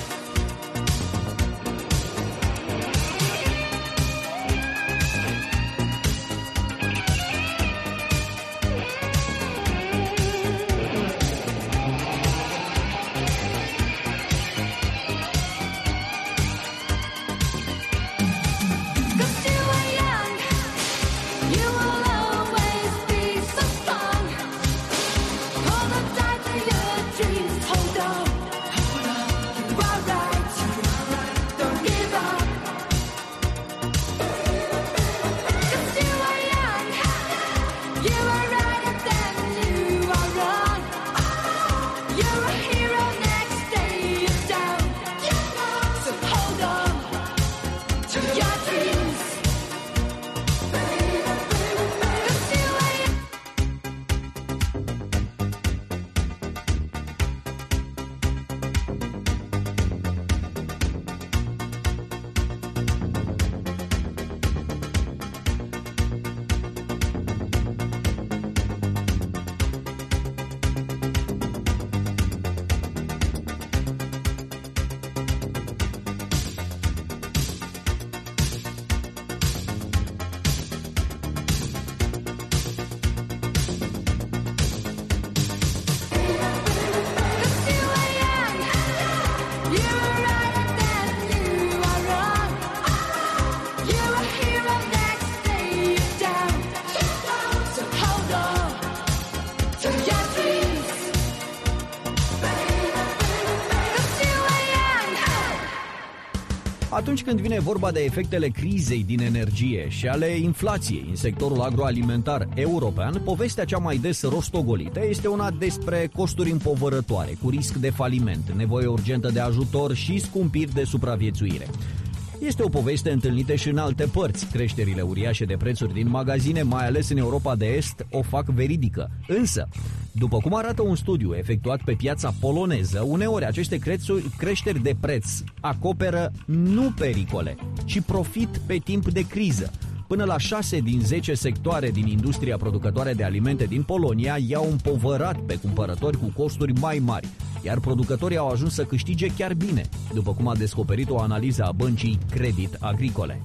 Atunci când vine vorba de efectele crizei din energie și ale inflației în sectorul agroalimentar european, povestea cea mai des rostogolită este una despre costuri împovărătoare, cu risc de faliment, nevoie urgentă de ajutor și scumpiri de supraviețuire. Este o poveste întâlnită și în alte părți. Creșterile uriașe de prețuri din magazine, mai ales în Europa de Est, o fac veridică. Însă, după cum arată un studiu efectuat pe piața poloneză, uneori aceste creșteri de preț acoperă nu pericole, ci profit pe timp de criză. Până la șase din zece sectoare din industria producătoare de alimente din Polonia i-au împovărat pe cumpărători cu costuri mai mari, iar producătorii au ajuns să câștige chiar bine, după cum a descoperit o analiză a băncii Credit Agricole.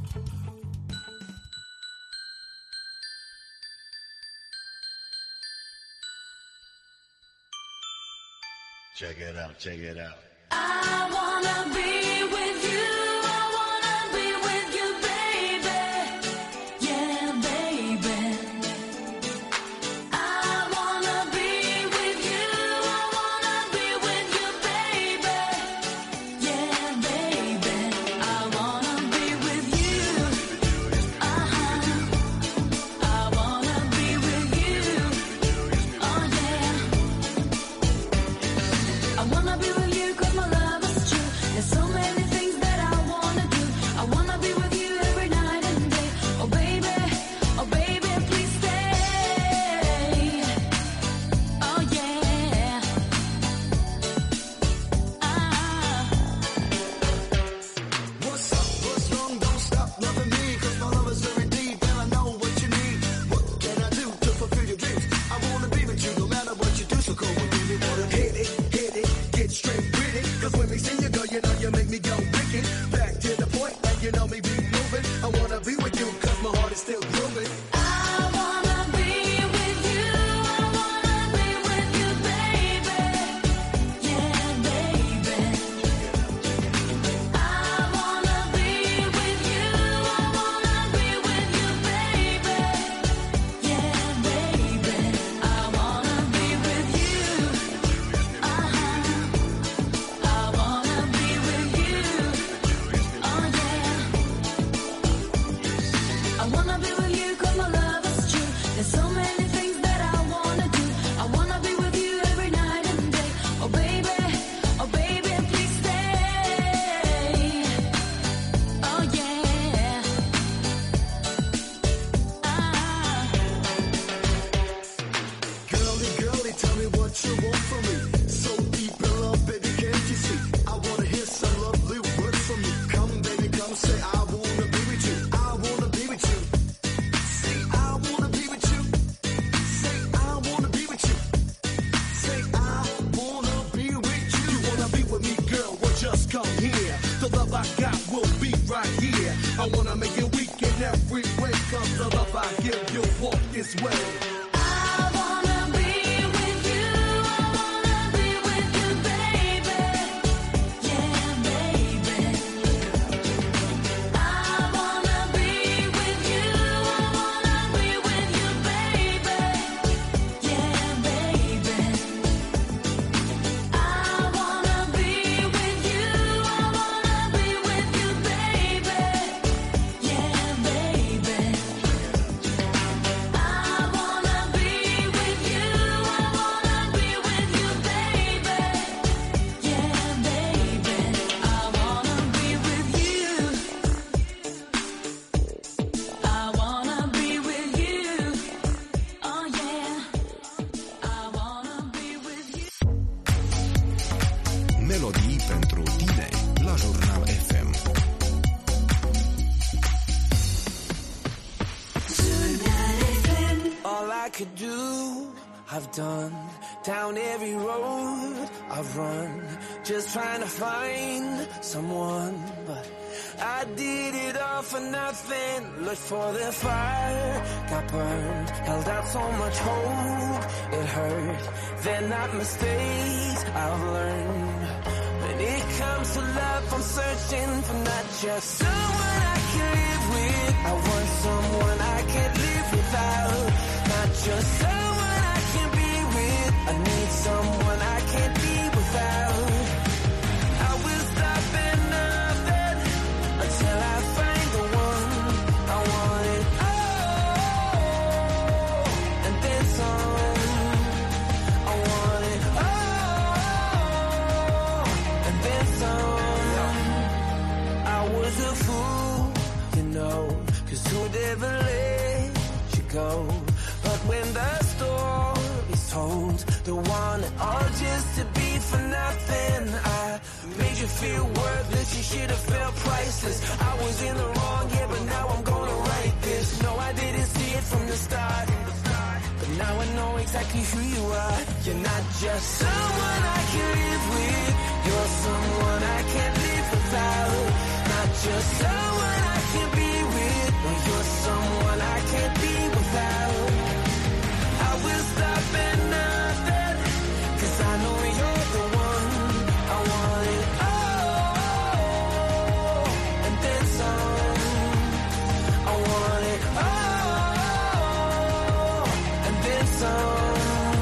Check it out, check it out. I wanna be with you. I wanna be with you, baby. Yeah, baby. I wanna be with you. I wanna be with you, baby. Yeah, baby. I wanna be with you. Uh-huh. I wanna be with you. Oh, yeah. I wanna be with you 'cause my love is true. There's so many things that I wanna do. I wanna be with you every night and day. Oh baby, oh baby, please stay. Oh yeah. Ah. What's up, what's wrong, don't stop loving me, 'cause my love is very deep and I know what you need. What can I do to fulfill your dreams? I wanna be with you no matter what you do, so come on, baby, wanna hit it, hit it, get straight with it. 'Cause when we see you, girl, you know you make me go wicked. Back to the point, and you know me be moving. I wanna be with you 'cause my heart is still grooving. I wanna be with you. I wanna be with you, baby. Yeah, baby. I wanna be with you. I wanna be with you, baby. Yeah, baby. I wanna be with you. Uh-huh. I wanna be with you. Oh yeah. I wanna be with you 'cause my give, you'll walk this way. Melodii pentru tine la Jurnal F M. All I could do, I've done. Down every road I've run, just trying to find someone. But I did it all for nothing. Looked for the fire, got burned. Held out so much hope, it hurt. They're not mistakes I've learned. When it comes to love, I'm searching for not just someone I can live with. I want someone I can't live without. Not just someone I can be with. I need someone I can't be without. I will stop at nothing until I find the one I want it. Oh, and then some. I want it. Oh, and then some. I was a fool, you know, 'cause who'd ever let you go? But when the story's told, the one and all just to be for nothing. I made you feel worthless, you should have felt priceless. I was in the wrong, yeah, but now I'm gonna write this. No, I didn't see it from the start, but now I know exactly who you are. You're not just someone I can live with. You're someone I can't live without. Not just someone I can be with, but you're someone I can't be without. I will stop at nothing, 'cause I know you're the one I want it. Oh, and then some. I want it. Oh, and then some.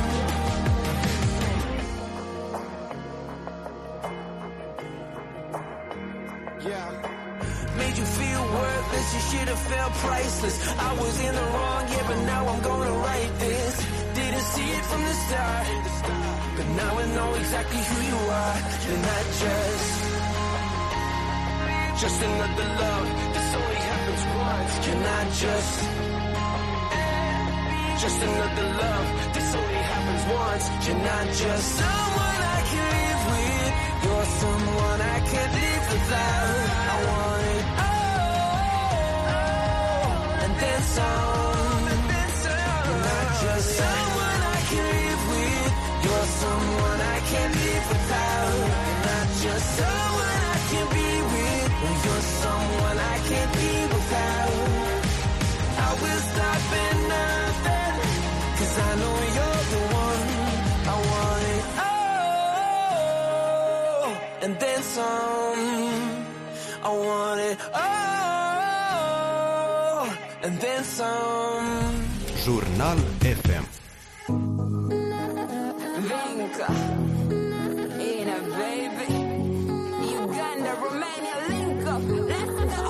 Yeah. Made you feel worthless, you should have felt priceless. I was in the wrong, yeah, but now I'm gonna write this. Didn't see it from the start, but now I know exactly who you are. You're not just Just another love, this only happens once. You're not just Just another love, this only happens once. You're not just someone I can live with. You're someone I can't live without. I want it. Oh, and then some. You're not just someone I can live with. You're someone I can't live without. You're not just someone I can be with. You're someone I can't be without. I will stop at nothing, 'cause I know you're the one I want it. Oh, and then some. I want it. Oh, and then some. Jurnal F M. Venga, Ina baby, Uganda, Romania, link up, let's go.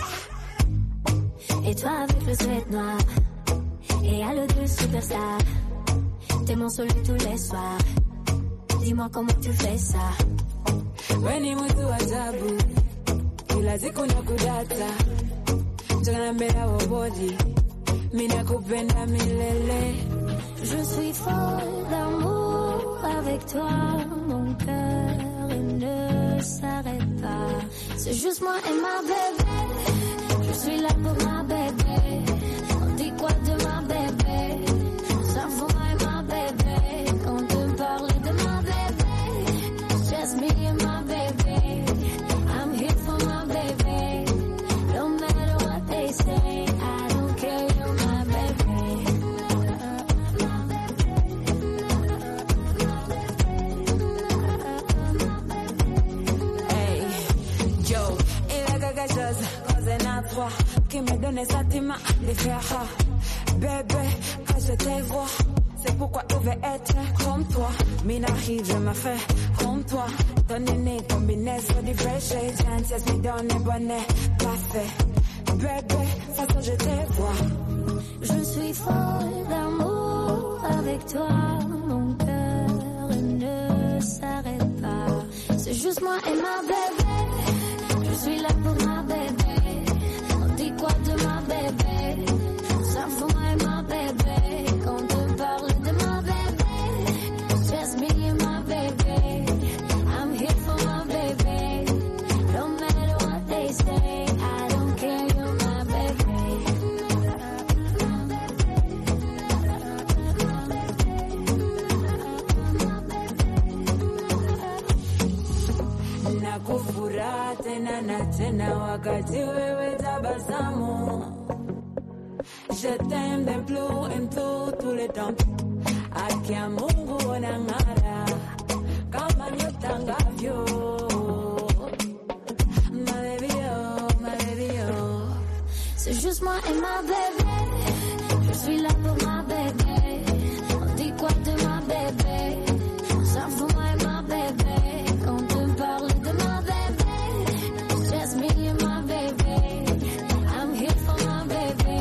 Et toi avec le sweat noir et à l'eau de superstar, t'es mon soleil tous les soirs. Dis-moi comment tu fais ça. Weni mtu ajabu, kila siku nakudata, jana mbele wa body, mimi nakupenda milele. Je suis folle d'amour avec toi, mon cœur il ne s'arrête pas. C'est juste moi et ma bébé, je suis là pour ma bébé. On dit quoi de ma bébé? Ça vaut moi et ma bébé. On te parle de ma bébé, just me and my baby. I'm here for my baby, no matter what they say. I don't care, you're my baby. care, hein. Bébé, quand je te vois, c'est pourquoi je veux être comme toi. Mina je me fais comme toi. Ton nez combiné sur des vrais shades. Chances me donne bonnet, parfait. Bébé, façon je te vois. Je suis folle d'amour avec toi. Mon cœur ne s'arrête pas. C'est juste moi et ma bébé. Je suis là pour ma bébé. On dit quoi de ma bébé? Ça pour moi et ma bébé. Quand on parle de ma bébé, just me and my baby. I'm here for my baby. No matter what they say, I don't care, you're my baby. Nakufurahi tena na tena wakati wewe tabasamu. Je t'aime d'un plus en tout, tout le temps. Akia Mungu unang'ara kama nyota ngavyo. Ma baby oh, ma baby oh. C'est juste moi et ma bébé. Je suis là pour ma bébé. On dit quoi de ma bébé? Ça pour moi et ma bébé. Quand on parle de ma bébé, just me and my baby. I'm here for my baby.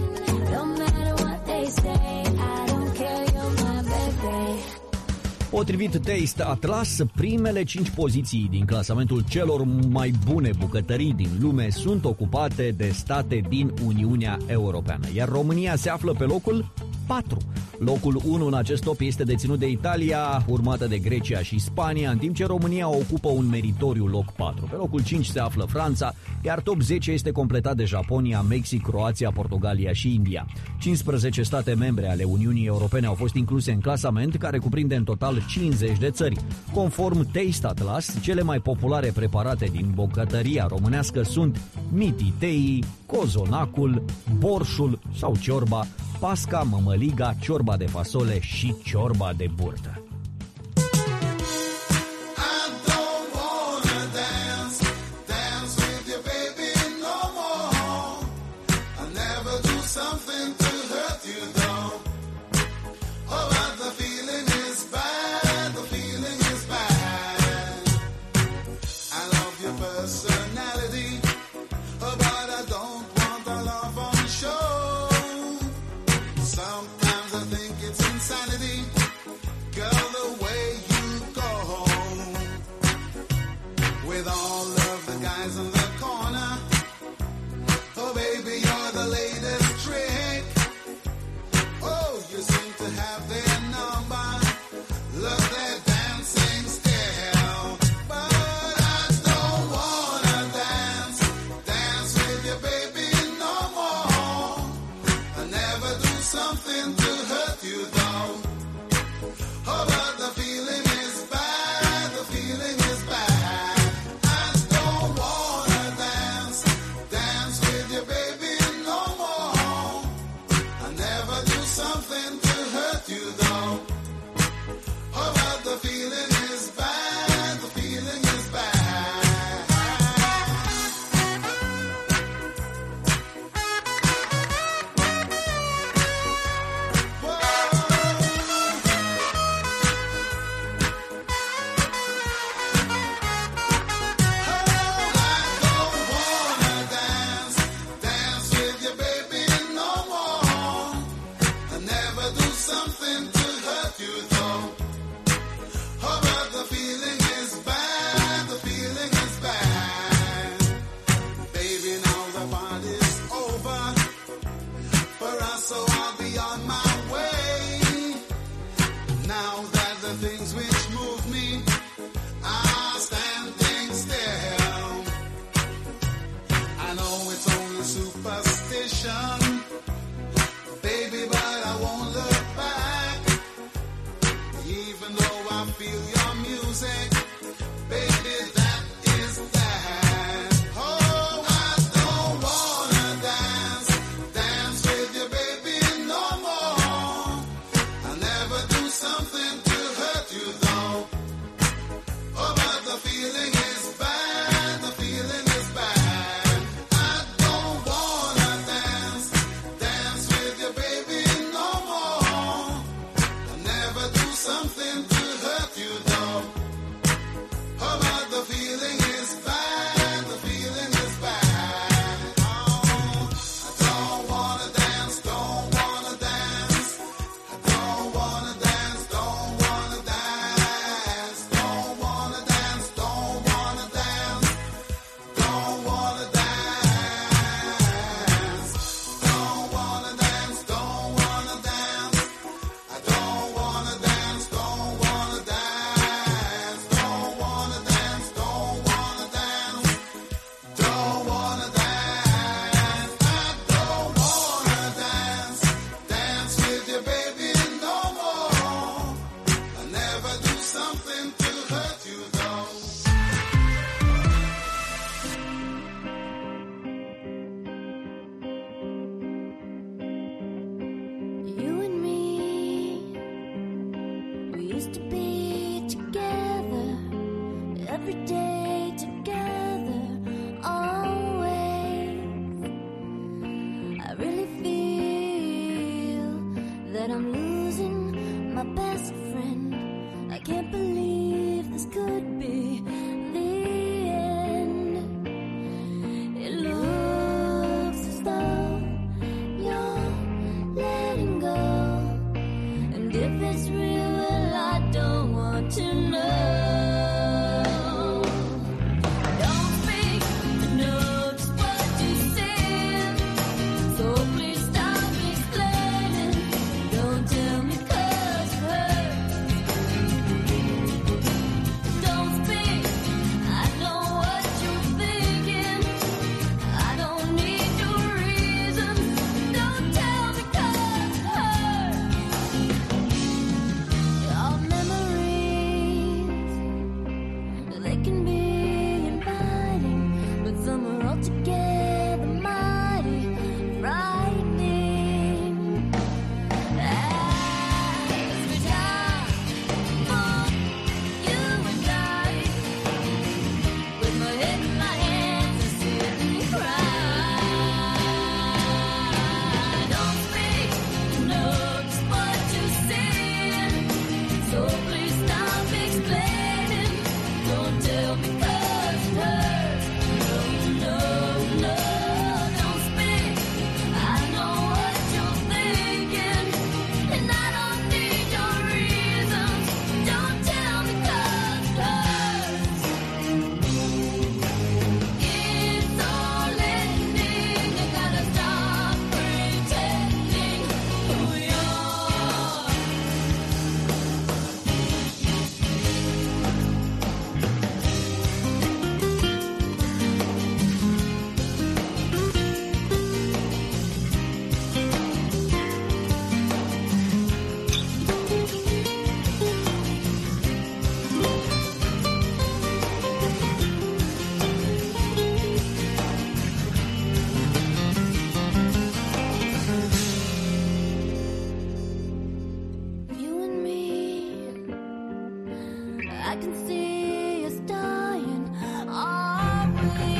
No matter what they say, I don't care, you're my baby. Potrivit Taste Atlas, primele cinci poziții din clasamentul celor mai bune bucătării din lume sunt ocupate de state din Uniunea Europeană, iar România se află pe locul patru. Locul unu în acest top este deținut de Italia, urmată de Grecia și Spania, în timp ce România ocupă un meritoriu loc patru. Pe locul cinci se află Franța, iar top zece este completat de Japonia, Mexic, Croația, Portugalia și India. cincisprezece state membre ale Uniunii Europene au fost incluse în clasament, care cuprinde în total cincizeci de țări. Conform Taste Atlas, cele mai populare preparate din bucătăria românească sunt mititei, cozonacul, borșul sau ciorba, pasca, mămăliga, ciorba de fasole și ciorba de burtă. Something to hurt you though. every day together, always. I really feel that I'm losing my best friend. I can't believe this could be the end. It looks as though you're letting go, and if it's real, well, I don't want to know. Don't speak, know just what you said, so please stop explaining. Don't tell me 'cause it hurts. Don't speak, I know what you're thinking. I don't need your reasons. Don't tell me 'cause it hurts. Our memories, they can be inviting, but some are altogether mighty frightening. Every time for you and I, with my head in my hands, I sit and cry. Don't speak, know just what you said, so please stop explaining. Don't tell me 'cause it hurts. No, no, no, don't speak. I know what you're thinking, and I don't need your reasons. Don't tell me 'cause it hurts. It's all ending. You gotta stop pretending who you are. You and me, I can see us dying, aren't we?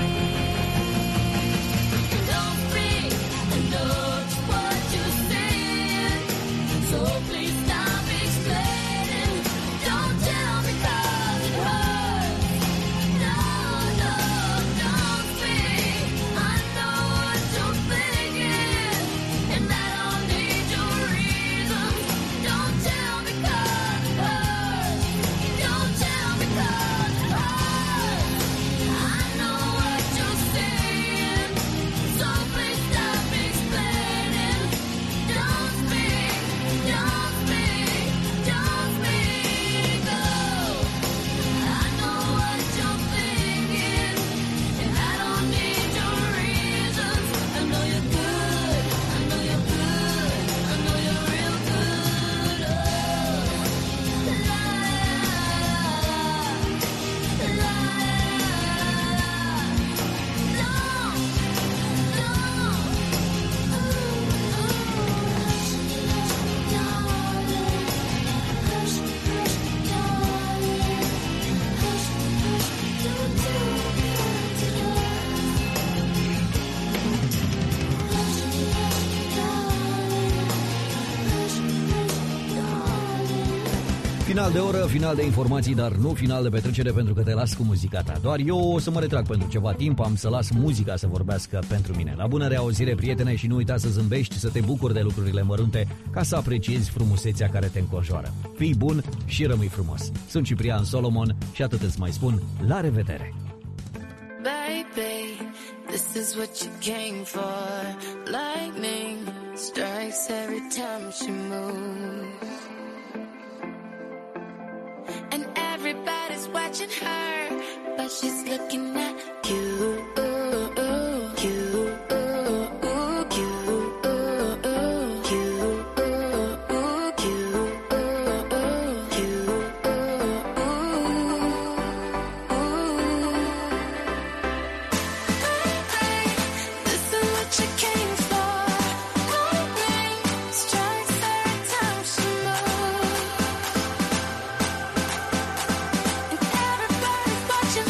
Don't speak, I know just what you said, so please stop explaining. Don't tell me 'cause it hurts. No, no, don't speak. I know what you're thinking, and I don't need your reasons. Don't tell me 'cause it hurts. Don't tell me 'cause it hurts. I know what you're saying, so please stop explaining. Don't speak, don't speak, don't speak. Oh, I know what you're thinking, and I don't need your reasons. I know you're good, I know you're good, I know you're real good. Oh, la la la. Final de oră, final de informații, dar nu final de petrecere, pentru că te las cu muzica ta. Doar eu o să mă retrag pentru ceva timp, am să las muzica să vorbească pentru mine. La bună reauzire, prietene, și nu uita să zâmbești, să te bucuri de lucrurile mărunte, ca să apreciezi frumusețea care te înconjoară. Fii bun și rămâi frumos. Sunt Ciprian Solomon și atât îți mai spun, la revedere! Baby, this is what you came for. Lightning strikes every time she moves, and everybody's watching her, but she's looking at you. You, watching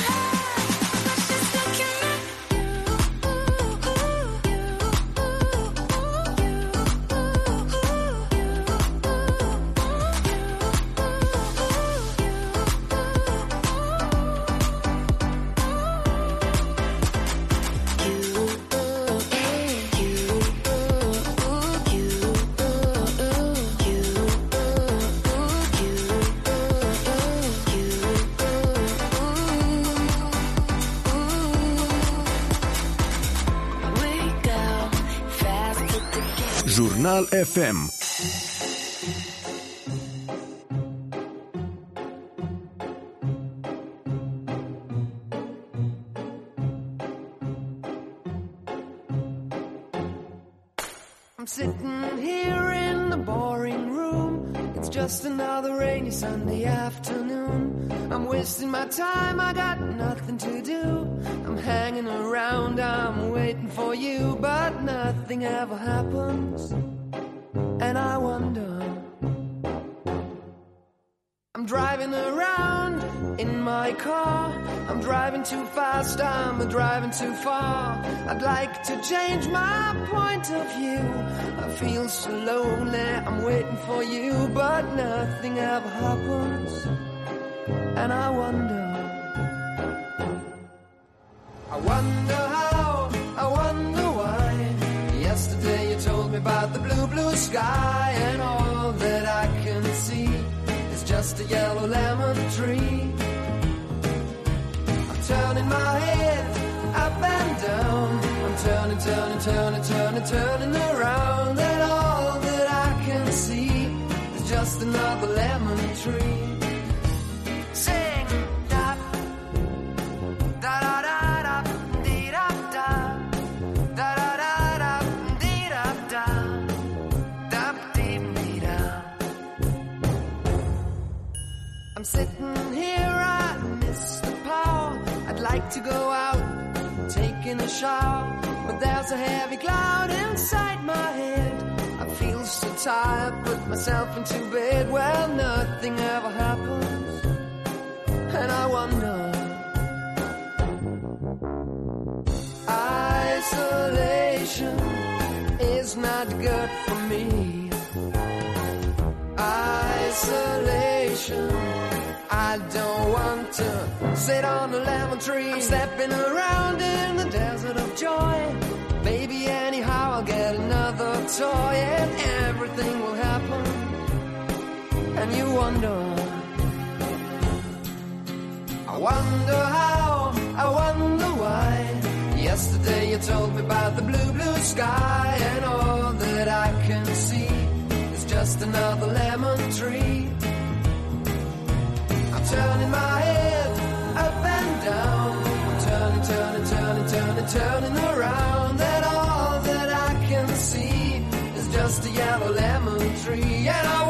Original F M. I'm sitting here in the boring room. It's just another rainy Sunday afternoon. I'm wasting my time, I got nothing to do. I'm hanging around, I'm waiting for you, but nothing ever happens. And I wonder, I'm driving around in my car. I'm driving too fast, I'm driving too far. I'd like to change my point of view. I feel so lonely, I'm waiting for you, but nothing ever happens. And I wonder, I wonder how, I wonder why. Yesterday you told me about the blue, blue sky, and all that I can see is just a yellow lemon tree. I'm turning my head up and down. I'm turning, turning, turning, turning, turning around, and all that I can see is just another lemon tree. Sing, da, da, da, da, da, dee, da, da, da, da, da, da, dee, da, da, da, dee, dee, da. I'm sitting here, I miss the power. I'd like to go out, taking a shower, but there's a heavy cloud inside my head. I feel so tired, put myself into bed. Well, nothing ever happens, and I wonder, isolation is not good for me. Isolation, I don't want to sit on a lemon tree. I'm stepping around in the desert of joy. Maybe anyhow I'll get another toy, and everything will happen. And you wonder, I wonder how, I wonder why. Yesterday you told me about the blue, blue sky, and all that I can see is just another lemon tree. I'm turning my head up and down. I'm turning, turning, turning, turning, turning around, and all that I can see is just a yellow lemon tree. And I